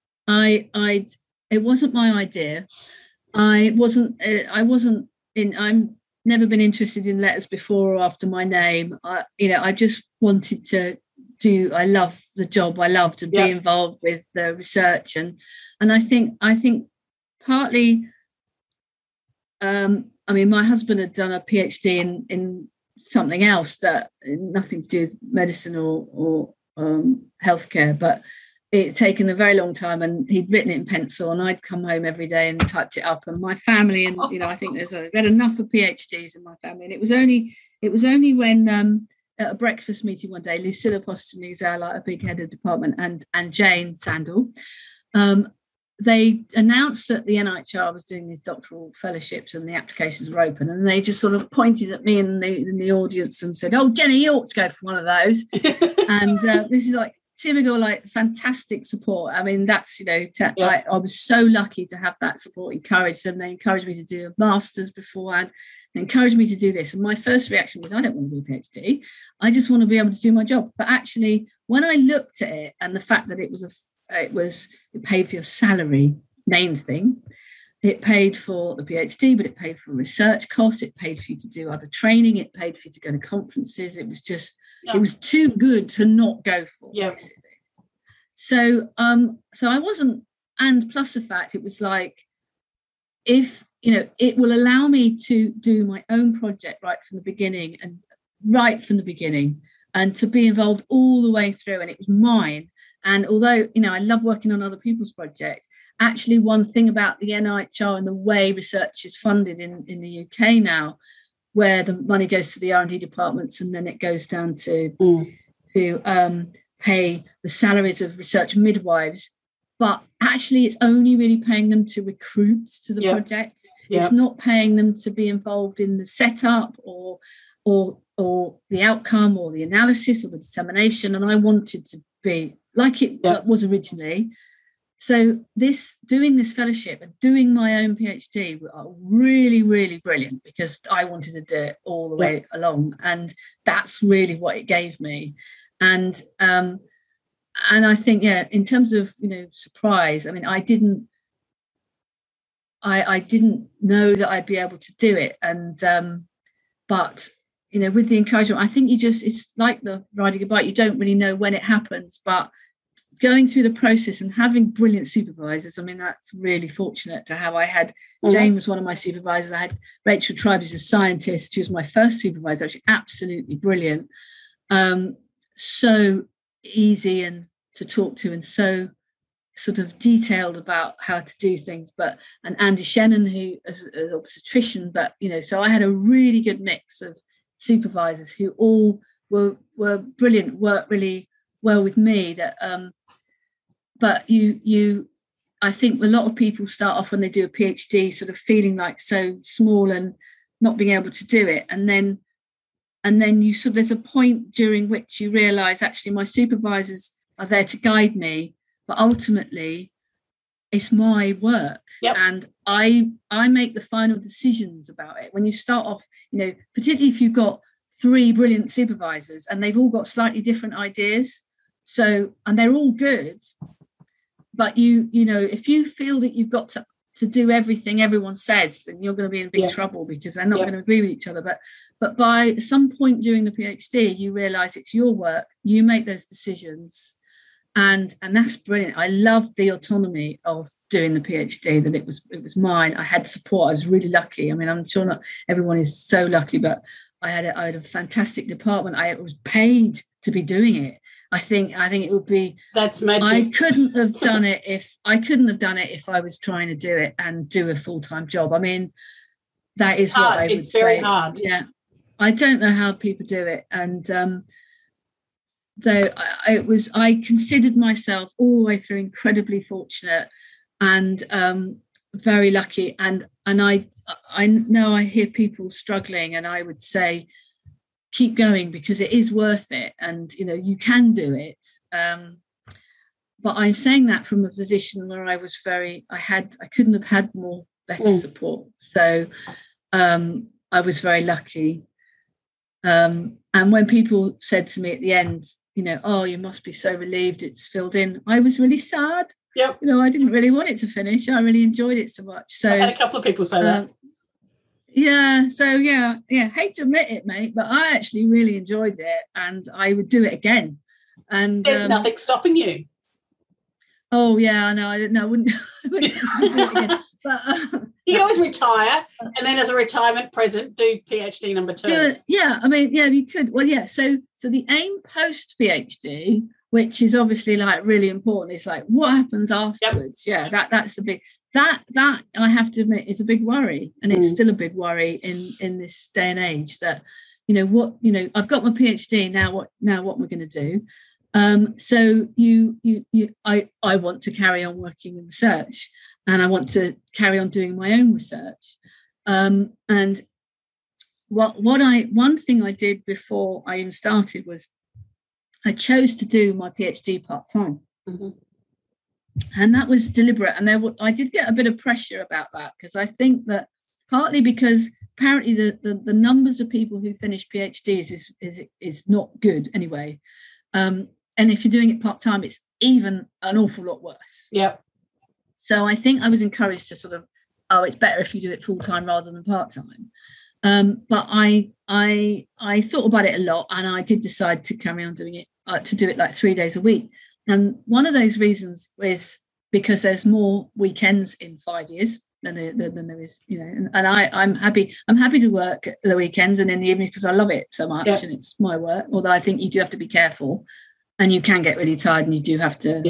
it wasn't my idea. I've never been interested in letters before or after my name. I just wanted to I love the job. I love to be involved with the research, and I think partly, my husband had done a PhD in something else that nothing to do with medicine or healthcare, but it had taken a very long time, and he'd written it in pencil, and I'd come home every day and typed it up. And my family, and I think we had enough of PhDs in my family. And it was only when at a breakfast meeting one day, Lucilla Postany's a big head of department, and Jane Sandel, they announced that the NIHR was doing these doctoral fellowships and the applications were open, and they just sort of pointed at me in the audience and said, "Oh, Jenny, you ought to go for one of those." And this is like typical, like, fantastic support. I mean, that's, I was so lucky to have that support, encouraged them. They encouraged me to do a master's beforehand. They encouraged me to do this. And my first reaction was, I don't want to do a PhD. I just want to be able to do my job. But actually, when I looked at it, and the fact that it paid for your salary, main thing, it paid for the PhD, but it paid for research costs. It paid for you to do other training. It paid for you to go to conferences. It was just, it was too good to not go for. Yeah. Basically. So I wasn't, and plus the fact it was like, if, it will allow me to do my own project right from the beginning, and to be involved all the way through, and it was mine. And although, I love working on other people's projects, actually one thing about the NIHR and the way research is funded in the UK now, where the money goes to the R&D departments, and then it goes down to pay the salaries of research midwives, but actually it's only really paying them to recruit to the project. It's not paying them to be involved in the setup or the outcome or the analysis or the dissemination. And I wanted to be like it was originally. So doing this fellowship and doing my own PhD were really, really brilliant, because I wanted to do it all the way along. And that's really what it gave me. And I think, in terms of, surprise, I mean, I didn't know that I'd be able to do it. And, but, with the encouragement, I think it's like the riding a bike. You don't really know when it happens, but going through the process and having brilliant supervisors, I mean, that's really fortunate to have. I had, Jane was one of my supervisors. I had Rachel Tribe, who's a scientist, who was my first supervisor, actually absolutely brilliant. So easy and to talk to, and so sort of detailed about how to do things. And Andy Shannon, who is an obstetrician, but, so I had a really good mix of supervisors who all were brilliant, worked really well with me. That but I think a lot of people start off when they do a PhD sort of feeling like so small and not being able to do it, and then then there's a point during which you realize actually my supervisors are there to guide me, but ultimately it's my work. Yep. And I make the final decisions about it. When you start off, particularly if you've got 3 brilliant supervisors and they've all got slightly different ideas, and they're all good, but if you feel that you've got to do everything everyone says, then you're going to be in big trouble, because they're not going to agree with each other. But by some point during the PhD, you realize it's your work, you make those decisions, and that's brilliant. I loved the autonomy of doing the PhD, that it was mine. I had support. I was really lucky. I mean, I'm sure not everyone is so lucky, but I had a fantastic department. I was paid to be doing it. I think it would be. That's magic. I couldn't have done it if I was trying to do it and do a full-time job. I mean, that is what I would say. It's very hard. Yeah, I don't know how people do it, and so I considered myself all the way through incredibly fortunate and very lucky. And I know I hear people struggling, and I would say, keep going, because it is worth it, and you can do it. But I'm saying that from a position where I couldn't have had better support. So I was very lucky. And when people said to me at the end, oh, you must be so relieved it's filled in, I was really sad. Yep. I didn't really want it to finish. I really enjoyed it so much. So I had a couple of people say that. Yeah. So yeah. Hate to admit it, mate, but I actually really enjoyed it, and I would do it again. And there's nothing stopping you. Oh yeah, I know. I wouldn't do it again. But you can always retire, and then as a retirement present, do PhD number 2. Yeah, I mean, yeah, you could. Well, yeah. So the aim post PhD, which is obviously like really important, is like what happens afterwards. Yep. Yeah, that's the big. That I have to admit is a big worry, and it's still a big worry in this day and age. That I've got my PhD now. What am I going to do? So I want to carry on working in research, and I want to carry on doing my own research. And one thing I did before I even started was I chose to do my PhD part-time. Mm-hmm. And that was deliberate. And I did get a bit of pressure about that, because I think that partly because apparently the numbers of people who finish PhDs is not good anyway. And if you're doing it part-time, it's even an awful lot worse. Yep. So I think I was encouraged to sort of, it's better if you do it full-time rather than part-time. But I thought about it a lot, and I did decide to carry on doing it, to do it like 3 days a week. And one of those reasons is because there's more weekends in 5 years than there is, and I'm happy to work the weekends and in the evenings, because I love it so much. Yep. And it's my work, although I think you do have to be careful, and you can get really tired, and you do have to,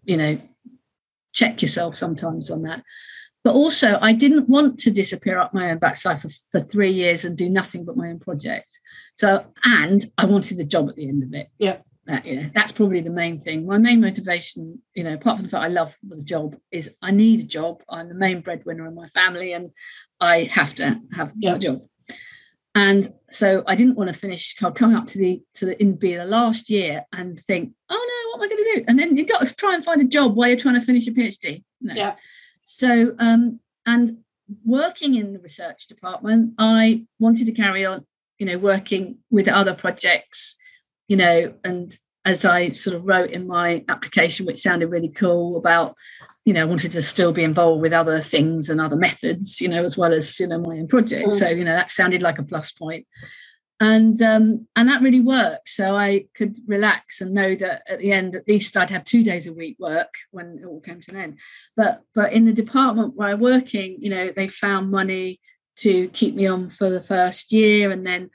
check yourself sometimes on that. But also, I didn't want to disappear up my own backside for 3 years and do nothing but my own project. So, and I wanted a job at the end of it. Yeah. That's probably the main thing. My main motivation, apart from the fact I love the job, is I need a job. I'm the main breadwinner in my family, and I have to have a job. And so I didn't want to finish coming up to the last year and think, oh no, what am I going to do? And then you've got to try and find a job while you're trying to finish your PhD. No. Yeah. So and working in the research department, I wanted to carry on, working with other projects. And as I sort of wrote in my application, which sounded really cool, about, I wanted to still be involved with other things and other methods, as well as, my own project. So, that sounded like a plus point. And that really worked. So I could relax and know that at the end, at least I'd have 2 days a week work when it all came to an end. But in the department where I'm working, they found money to keep me on for the first year, and then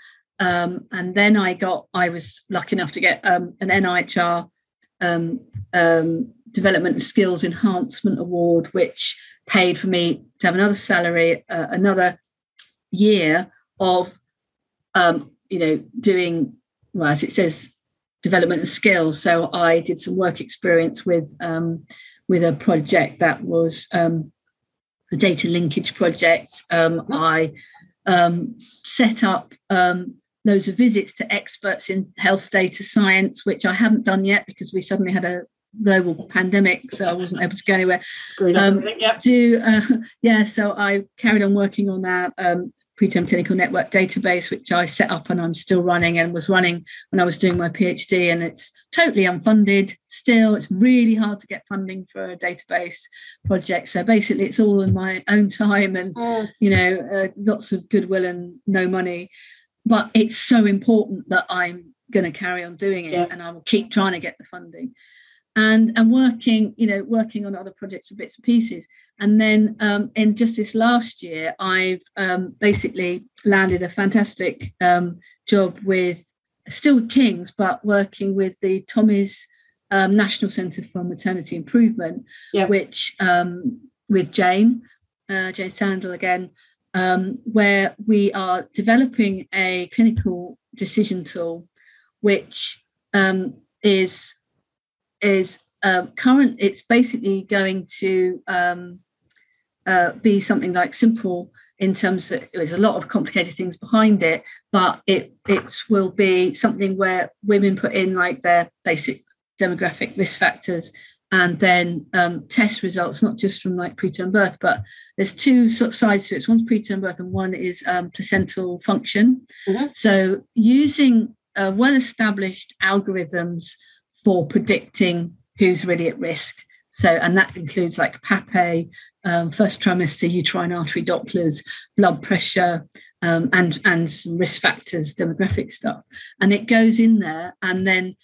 I was lucky enough to get an NIHR Development and Skills Enhancement Award, which paid for me to have another salary, another year of, doing, well, as it says, development and skills. So I did some work experience with a project that was a data linkage project. I set up loads of visits to experts in health data science, which I haven't done yet because we suddenly had a global pandemic, so I wasn't able to go anywhere. Screwed up everything, yep. So I carried on working on our preterm clinical network database, which I set up and I'm still running, and was running when I was doing my PhD, and it's totally unfunded still. It's really hard to get funding for a database project, so basically it's all in my own time and lots of goodwill and no money, but it's so important that I'm going to carry on doing it, and I will keep trying to get the funding. And working on other projects and bits and pieces. And then in just this last year, I've basically landed a fantastic job with, still with King's, but working with the Tommy's National Centre for Maternity Improvement, which with Jane Sandel again, where we are developing a clinical decision tool, which is current. It's basically going to be something like simple in terms that there's a lot of complicated things behind it, but it will be something where women put in like their basic demographic risk factors and then test results, not just from like preterm birth, but there's two sort of sides to it. One's preterm birth and one is placental function. Mm-hmm. So using well-established algorithms for predicting who's really at risk. So, and that includes like PAPE, first trimester uterine artery Dopplers, blood pressure, and some risk factors, demographic stuff. And it goes in there, and then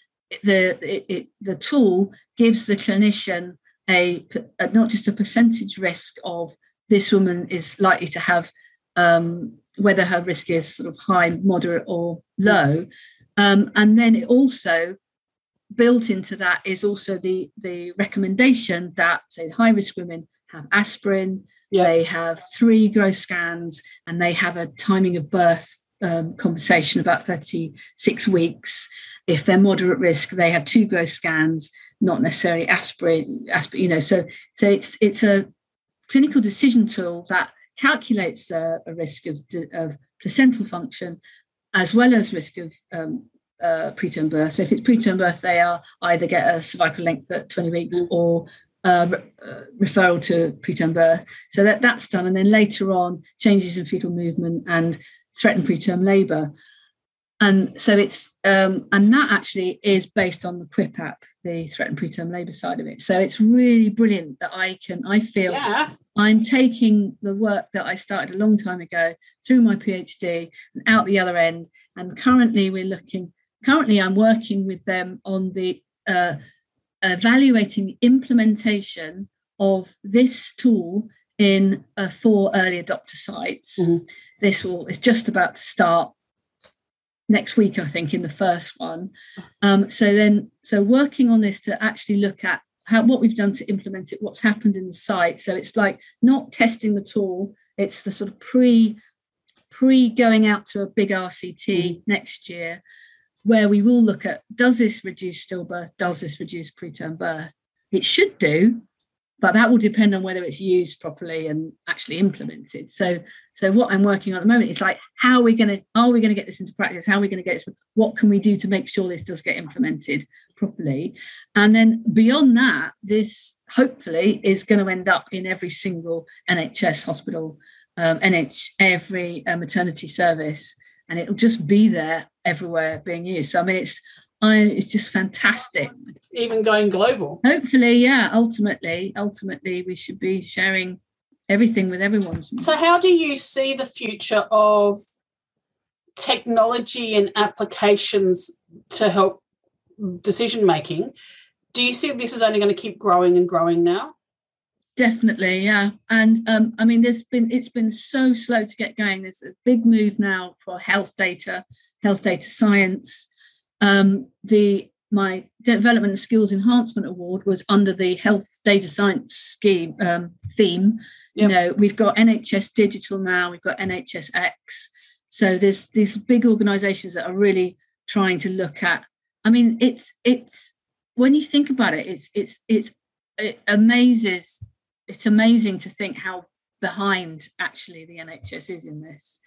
the tool gives the clinician a not just a percentage risk of this woman is likely to have, whether her risk is sort of high, moderate, or low, and then it also built into that is also the recommendation that, say, high risk women have aspirin, they have 3 growth scans, and they have a timing of birth conversation about 36 weeks. If they're moderate risk, they have 2 growth scans, not necessarily aspirin. So it's a clinical decision tool that calculates a risk of placental function as well as risk of preterm birth. So if it's preterm birth, they are either get a cervical length at 20 weeks or referral to preterm birth. So that's done. And then later on, changes in fetal movement and threatened preterm labour. And so it's and that actually is based on the QUIP app, the threatened preterm labour side of it. So it's really brilliant that I feel I'm taking the work that I started a long time ago through my PhD and out the other end. And currently I'm working with them on the evaluating the implementation of this tool in 4 early adopter sites. Mm-hmm. It's just about to start next week, I think, in the first one. So working on this to actually look at what we've done to implement it, what's happened in the site. So it's like not testing the tool, it's the sort of pre going out to a big RCT next year, where we will look at, does this reduce stillbirth? Does this reduce preterm birth? It should do, but that will depend on whether it's used properly and actually implemented. So what I'm working on at the moment is like, are we going to get this into practice? How are we going to get it? What can we do to make sure this does get implemented properly? And then beyond that, this hopefully is going to end up in every single NHS hospital, every maternity service, and it'll just be there everywhere being used. So I mean, it's just fantastic. Even going global. Hopefully, yeah. Ultimately, we should be sharing everything with everyone. So how do you see the future of technology and applications to help decision making? Do you see this is only going to keep growing and growing now? Definitely, yeah. And I mean, it's been so slow to get going. There's a big move now for health data science. My Development and Skills Enhancement Award was under the Health Data Science scheme theme. Yep. We've got NHS Digital now, we've got NHSX. So there's these big organisations that are really trying to look at. I mean, it's when you think about it, it amazes. It's amazing to think how behind actually the NHS is in this.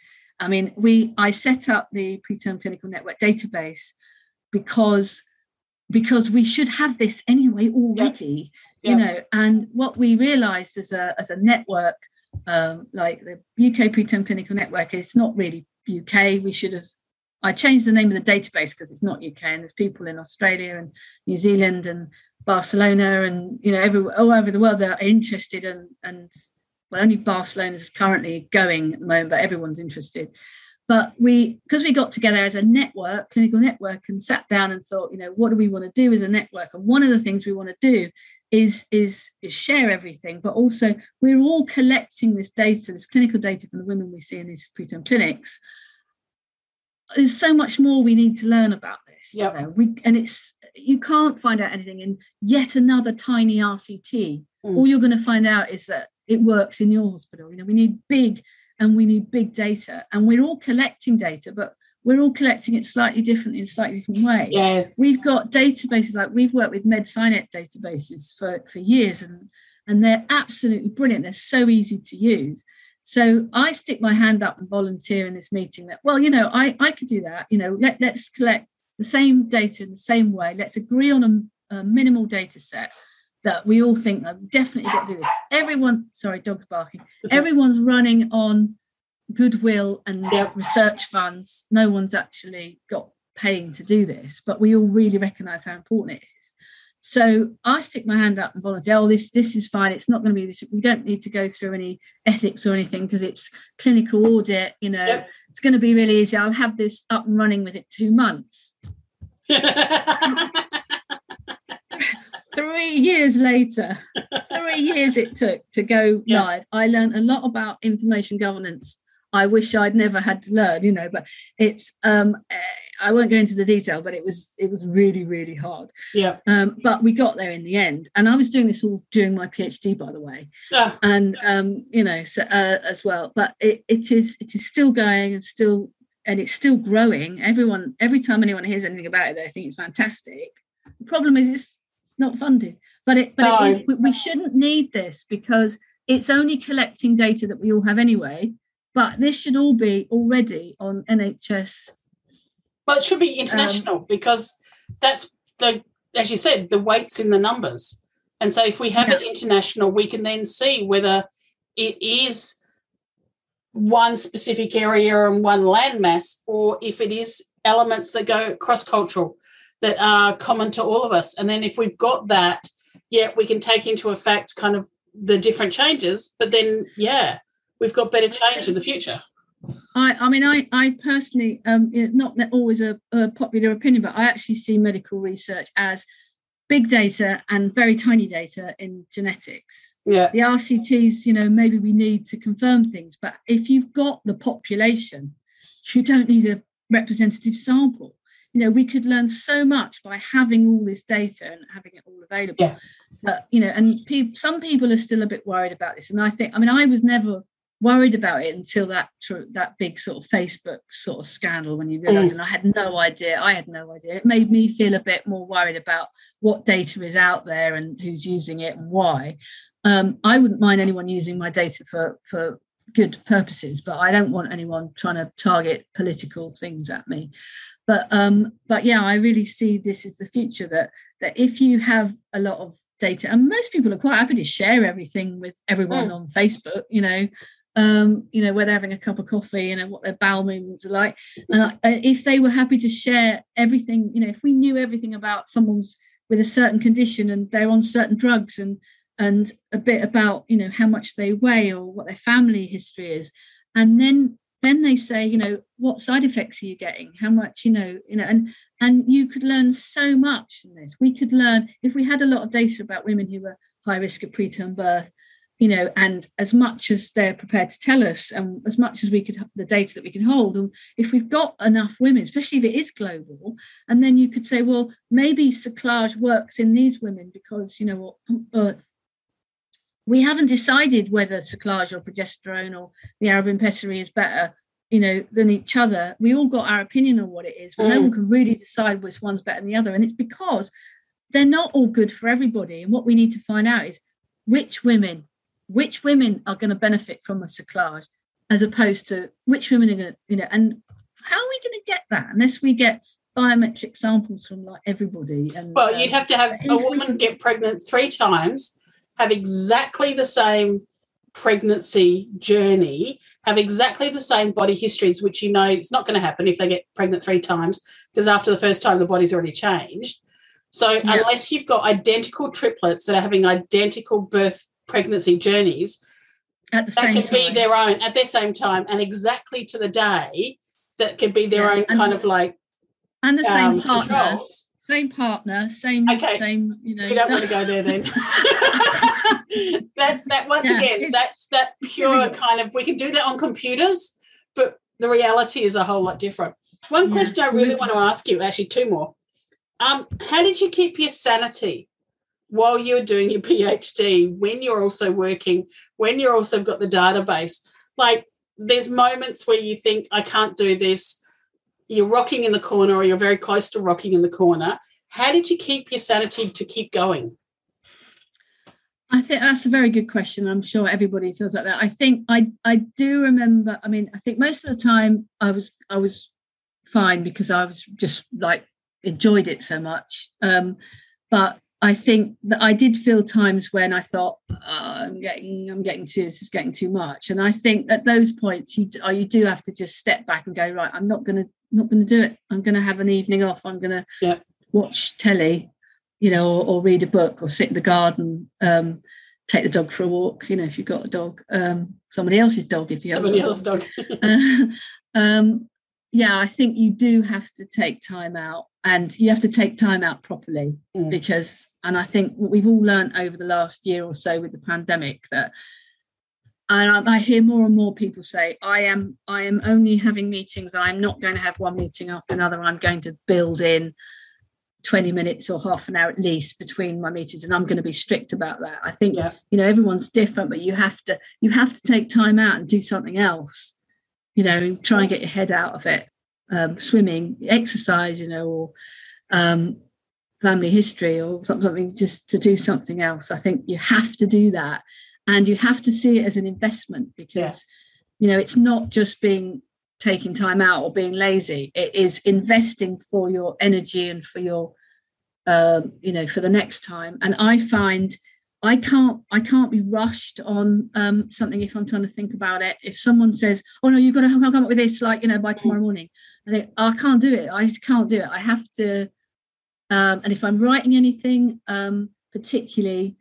I mean, I set up the preterm clinical network database because we should have this anyway already, you know. And what we realized as a network, like the UK preterm clinical network, is not really UK. I changed the name of the database because it's not UK, and there's people in Australia and New Zealand and Barcelona and, you know, all over the world that are interested, and well, only Barcelona is currently going at the moment, but everyone's interested. But because we got together as a network, clinical network, and sat down and thought, you know, what do we want to do as a network? And one of the things we want to do is share everything, but also we're all collecting this data, this clinical data from the women we see in these preterm clinics. There's so much more we need to learn about this. Yep. You know, you can't find out anything in yet another tiny RCT. All you're going to find out is that it works in your hospital. You know, we need big data, and we're all collecting data, but we're all collecting it slightly different in a slightly different way. Yeah. We've got databases, like we've worked with MedSciNet databases for years, and they're absolutely brilliant. They're so easy to use. So I stick my hand up and volunteer in this meeting that, well, you know, I could do that. You know, let's collect the same data in the same way. Let's agree on a minimal data set that we all think that definitely got to do this. Sorry, dog's barking. Everyone's running on goodwill and research funds. No one's actually got paying to do this, but we all really recognise how important it is. So I stick my hand up and volunteer. Oh, this is fine. It's not going to be this. We don't need to go through any ethics or anything because it's clinical audit. You know, It's going to be really easy. I'll have this up and running within 2 months. 3 years later, 3 years it took to go live. I learned a lot about information governance. I wish I'd never had to learn, you know, but it's I won't go into the detail, but it was really, really hard. Yeah. But we got there in the end. And I was doing this all during my PhD, by the way. Yeah. And you know, so as well. But it is still going and it's still growing. Every time anyone hears anything about it, they think it's fantastic. The problem is it's not funded. But it is. We shouldn't need this because it's only collecting data that we all have anyway. But this should all be already on NHS. Well, it should be international because that's as you said, the weight's in the numbers. And so if we have it international, we can then see whether it is one specific area and one landmass, or if it is elements that go cross-cultural that are common to all of us. And then if we've got that, we can take into effect kind of the different changes, but then, we've got better change in the future. I personally, not always a popular opinion, but I actually see medical research as big data and very tiny data in genetics. Yeah. The RCTs, you know, maybe we need to confirm things, but if you've got the population, you don't need a representative sample. You know, we could learn so much by having all this data and having it all available. Yeah. But, you know, and some people are still a bit worried about this. And I was never worried about it until that big sort of Facebook sort of scandal when you realise, and I had no idea. It made me feel a bit more worried about what data is out there and who's using it and why. I wouldn't mind anyone using my data for good purposes, but I don't want anyone trying to target political things at me. But I really see this as the future, that if you have a lot of data, and most people are quite happy to share everything with everyone on Facebook, you know, where they're having a cup of coffee, you know, what their bowel movements are like. If they were happy to share everything, you know, if we knew everything about someone's with a certain condition and they're on certain drugs and a bit about, you know, how much they weigh or what their family history is, and then they say, you know, what side effects are you getting? How much, you know, and you could learn so much from this. We could learn if we had a lot of data about women who were high risk of preterm birth, you know, and as much as they're prepared to tell us, and as much as we could, the data that we can hold, and if we've got enough women, especially if it is global, and then you could say, well, maybe cyclage works in these women because, you know, we haven't decided whether cyclage or progesterone or the Arabin pessary is better, you know, than each other. We all got our opinion on what it is, but no one can really decide which one's better than the other. And it's because they're not all good for everybody. And what we need to find out is which women are going to benefit from a cyclage, as opposed to which women are going to, and how are we going to get that unless we get biometric samples from like everybody? And well, you'd have to have a woman get pregnant 3 times, have exactly the same pregnancy journey, have exactly the same body histories, which it's not going to happen if they get pregnant 3 times, because after the first time the body's already changed. So unless you've got identical triplets that are having identical birth pregnancy journeys at the same that can time, be their own at their same time and exactly to the day, that can be their own kind of like and the same partner controls. Same partner, same, We don't want to go there then. that once again, that's that pure kind of, we can do that on computers, but the reality is a whole lot different. One question I really want to ask you, actually 2 more. How did you keep your sanity while you were doing your PhD, when you're also working, when you're also got the database? Like, there's moments where you think, I can't do this. You're rocking in the corner, or you're very close to rocking in the corner. How did you keep your sanity to keep going? I think that's a very good question. I'm sure everybody feels like that. I think I do remember, I think most of the time I was fine because I was just like enjoyed it so much. But I think that I did feel times when I thought, this is getting too much. And I think at those points you do have to just step back and go, right, I'm not going to do it. I'm going to have an evening off. I'm going to watch telly, or read a book, or sit in the garden, take the dog for a walk, if you've got a dog, somebody else's dog if you have somebody else's dog. I think you do have to take time out, and you have to take time out properly, because, and I think what we've all learned over the last year or so with the pandemic, that I hear more and more people say, I am only having meetings. I'm not going to have one meeting after another. I'm going to build in 20 minutes or half an hour at least between my meetings, and I'm going to be strict about that. I think everyone's different, but you have to take time out and do something else, try and get your head out of it. Swimming, exercise, or family history, or something, just to do something else. I think you have to do that, and you have to see it as an investment, because it's not just taking time out or being lazy. It is investing for your energy and for your for the next time. And I find I can't be rushed on something if I'm trying to think about it. If someone says, oh no, you've got to come up with this by tomorrow morning, I think, I can't do it. I can't do it. I have to, and if I'm writing anything particularly,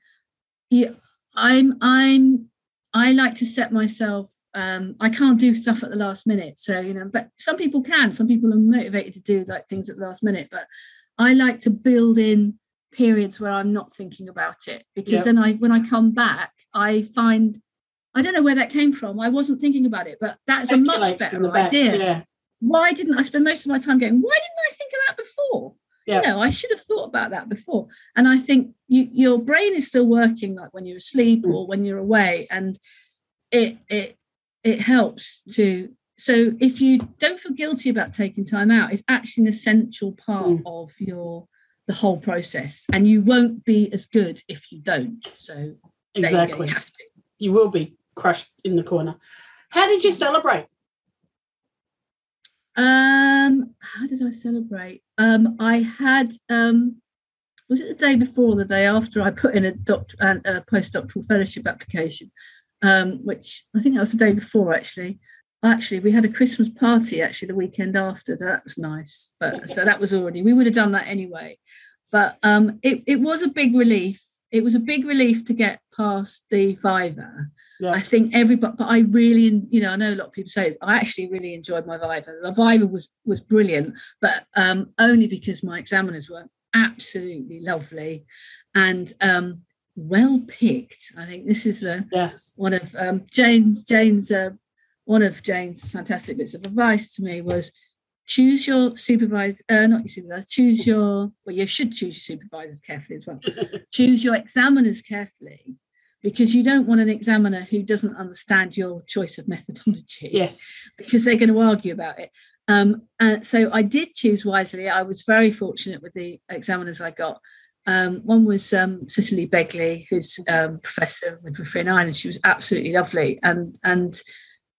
I like to set myself, I can't do stuff at the last minute. So, but some people can. Some people are motivated to do like things at the last minute. But I like to build in periods where I'm not thinking about it, because then when I come back, I find, I don't know where that came from. I wasn't thinking about it, but that's a much better idea. Yeah. Why didn't I spend most of my time going, why didn't I think of that before? Yeah. I should have thought about that before. And I think your brain is still working like when you're asleep or when you're away, and it helps to. So if you don't feel guilty about taking time out, it's actually an essential part of the whole process, and you won't be as good if you don't. So exactly, you have to. You will be crushed in the corner. How did you celebrate? How did I celebrate? I had was it the day before or the day after I put in a postdoctoral fellowship application, which I think that was the day before actually. We had a Christmas party actually the weekend after. That was nice, but so that was already, we would have done that anyway. But it was a big relief. It was a big relief to get past the Viva. Yeah. I think everybody, but I really, I know a lot of people say I actually really enjoyed my Viva. The Viva was brilliant, but only because my examiners were absolutely lovely and well picked. I think this is one of Jane's. One of Jane's fantastic bits of advice to me was choose your supervisor, not your supervisor, you should choose your supervisors carefully as well. Choose your examiners carefully, because you don't want an examiner who doesn't understand your choice of methodology. Yes. Because they're going to argue about it. So I did choose wisely. I was very fortunate with the examiners I got. One was Cicely Begley, who's professor with Midwifery in Ireland. She was absolutely lovely. And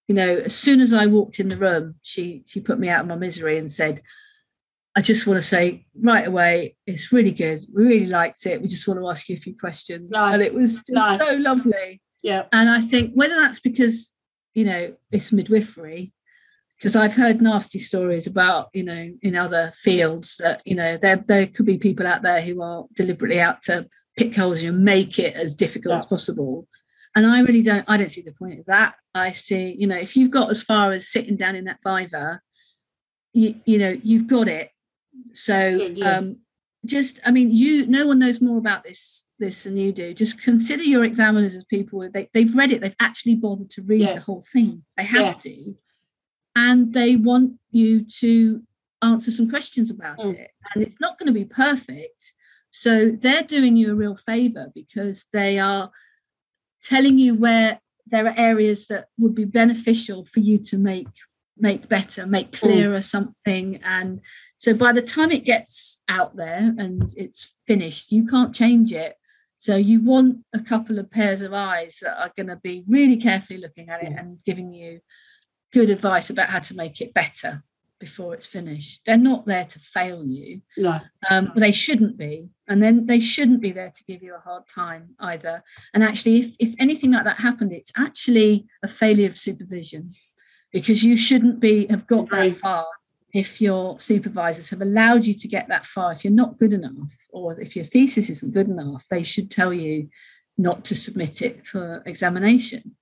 you know, as soon as I walked in the room, she put me out of my misery and said, I just want to say right away, it's really good. We really liked it. We just want to ask you a few questions. Nice. And it was just so lovely. Yeah. And I think whether that's because, you know, it's midwifery, because I've heard nasty stories about, you know, in other fields that, you know, there could be people out there who are deliberately out to pick holes and make it as difficult as possible. And I don't see the point of that. I see, you know, if you've got as far as sitting down in that Viva, you know, you've got it. So good, yes. No one knows more about this than you do. Just consider your examiners as people, they've read it, they've actually bothered to read the whole thing. They have to. And they want you to answer some questions about it. And it's not going to be perfect. So they're doing you a real favor because they are telling you where there are areas that would be beneficial for you to make better, make clearer something. And so by the time it gets out there and it's finished, you can't change it. So you want a couple of pairs of eyes that are going to be really carefully looking at it and giving you good advice about how to make it better before it's finished. They're not there to fail you. No. They shouldn't be. And then they shouldn't be there to give you a hard time either. And actually, if anything like that happened, it's actually a failure of supervision, because you shouldn't have got that far if your supervisors have allowed you to get that far. If you're not good enough, or if your thesis isn't good enough, they should tell you not to submit it for examination.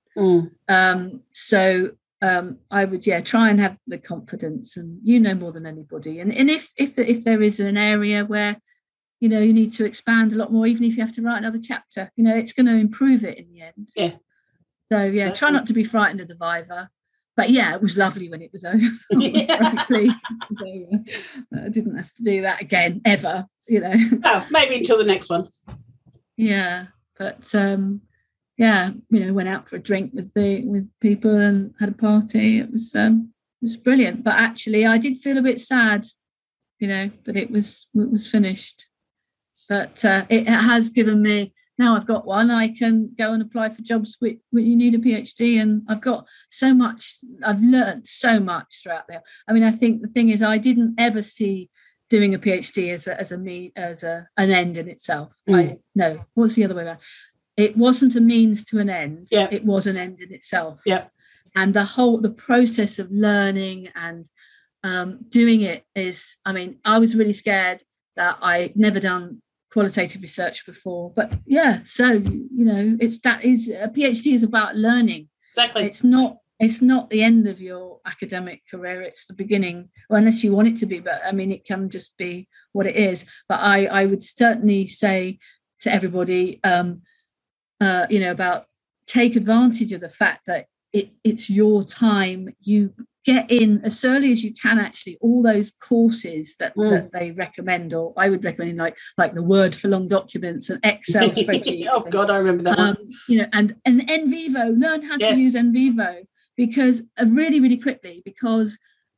I would try and have the confidence, and you know more than anybody. And if there is an area where, you know, you need to expand a lot more, even if you have to write another chapter, you know, it's going to improve it in the end. Yeah. So try not to be frightened of the Viva. But it was lovely when it was over. I was very pleased. I didn't have to do that again ever, you know. Oh, maybe until the next one. Yeah, but went out for a drink with people and had a party. It was brilliant. But actually, I did feel a bit sad, you know, that it was finished. But it has given me. Now I've got one, I can go and apply for jobs where you need a PhD, and I've got so much. I've learned so much throughout there. I mean, I think the thing is, I didn't ever see doing a PhD as an end in itself. No, what's the other way around? It wasn't a means to an end. Yeah. It was an end in itself. Yeah. And the process of learning and doing it is, I mean, I was really scared that I'd never done qualitative research before, but so you know, a PhD is about learning. Exactly. It's not the end of your academic career, it's the beginning, well, unless you want it to be, but I mean, it can just be what it is. But I would certainly say to everybody, you know, about take advantage of the fact that it's your time. You get in as early as you can, actually, all those courses that they recommend, or I would recommend, like the Word for long documents and Excel spreadsheet. Oh God, I remember that one. You know, and NVivo, learn how to use NVivo, because really, really quickly, because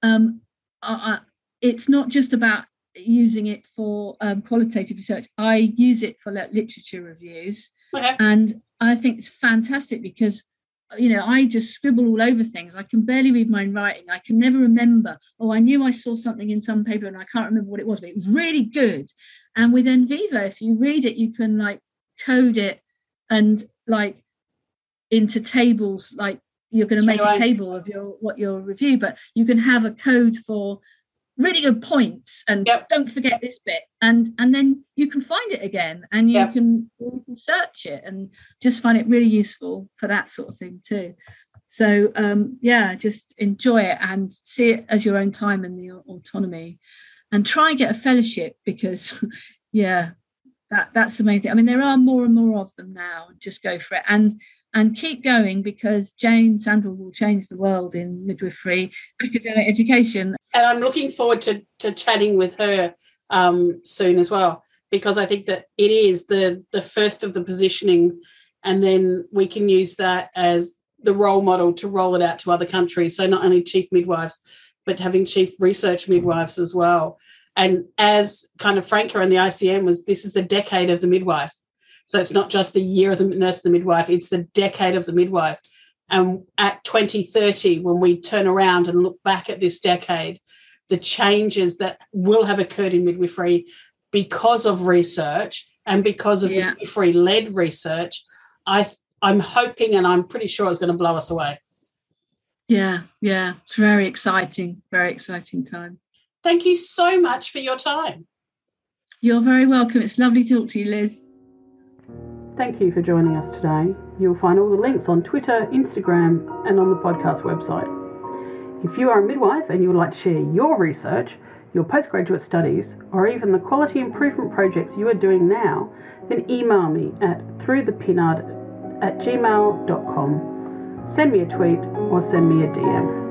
it's not just about using it for qualitative research. I use it for literature reviews. Okay. And I think it's fantastic because, you know, I just scribble all over things. I can barely read my own writing. I can never remember. I knew I saw something in some paper and I can't remember what it was, but it was really good. And with NVivo, if you read it, you can code it and into tables. You're going to make a table of your review, but you can have a code for really good points, and don't forget this bit, and then you can find it again, and you can search it, and just find it really useful for that sort of thing too. So just enjoy it and see it as your own time and the autonomy, and try and get a fellowship, because that's the main thing. I mean, there are more and more of them now. Just go for it and keep going, because Jane Sandwell will change the world in midwifery academic education. And I'm looking forward to chatting with her soon as well, because I think that it is the first of the positioning, and then we can use that as the role model to roll it out to other countries. So not only chief midwives, but having chief research midwives as well. And as kind of Franca and the ICM this is the decade of the midwife. So it's not just the year of the nurse and the midwife, it's the decade of the midwife. And at 2030, when we turn around and look back at this decade, the changes that will have occurred in midwifery because of research and because of midwifery-led research, I'm hoping and I'm pretty sure it's going to blow us away. Yeah. It's very exciting time. Thank you so much for your time. You're very welcome. It's lovely to talk to you, Liz. Thank you for joining us today. You'll find all the links on Twitter, Instagram, and on the podcast website. If you are a midwife and you would like to share your research, your postgraduate studies, or even the quality improvement projects you are doing now, then email me at throughthepinard@gmail.com. Send me a tweet or send me a DM.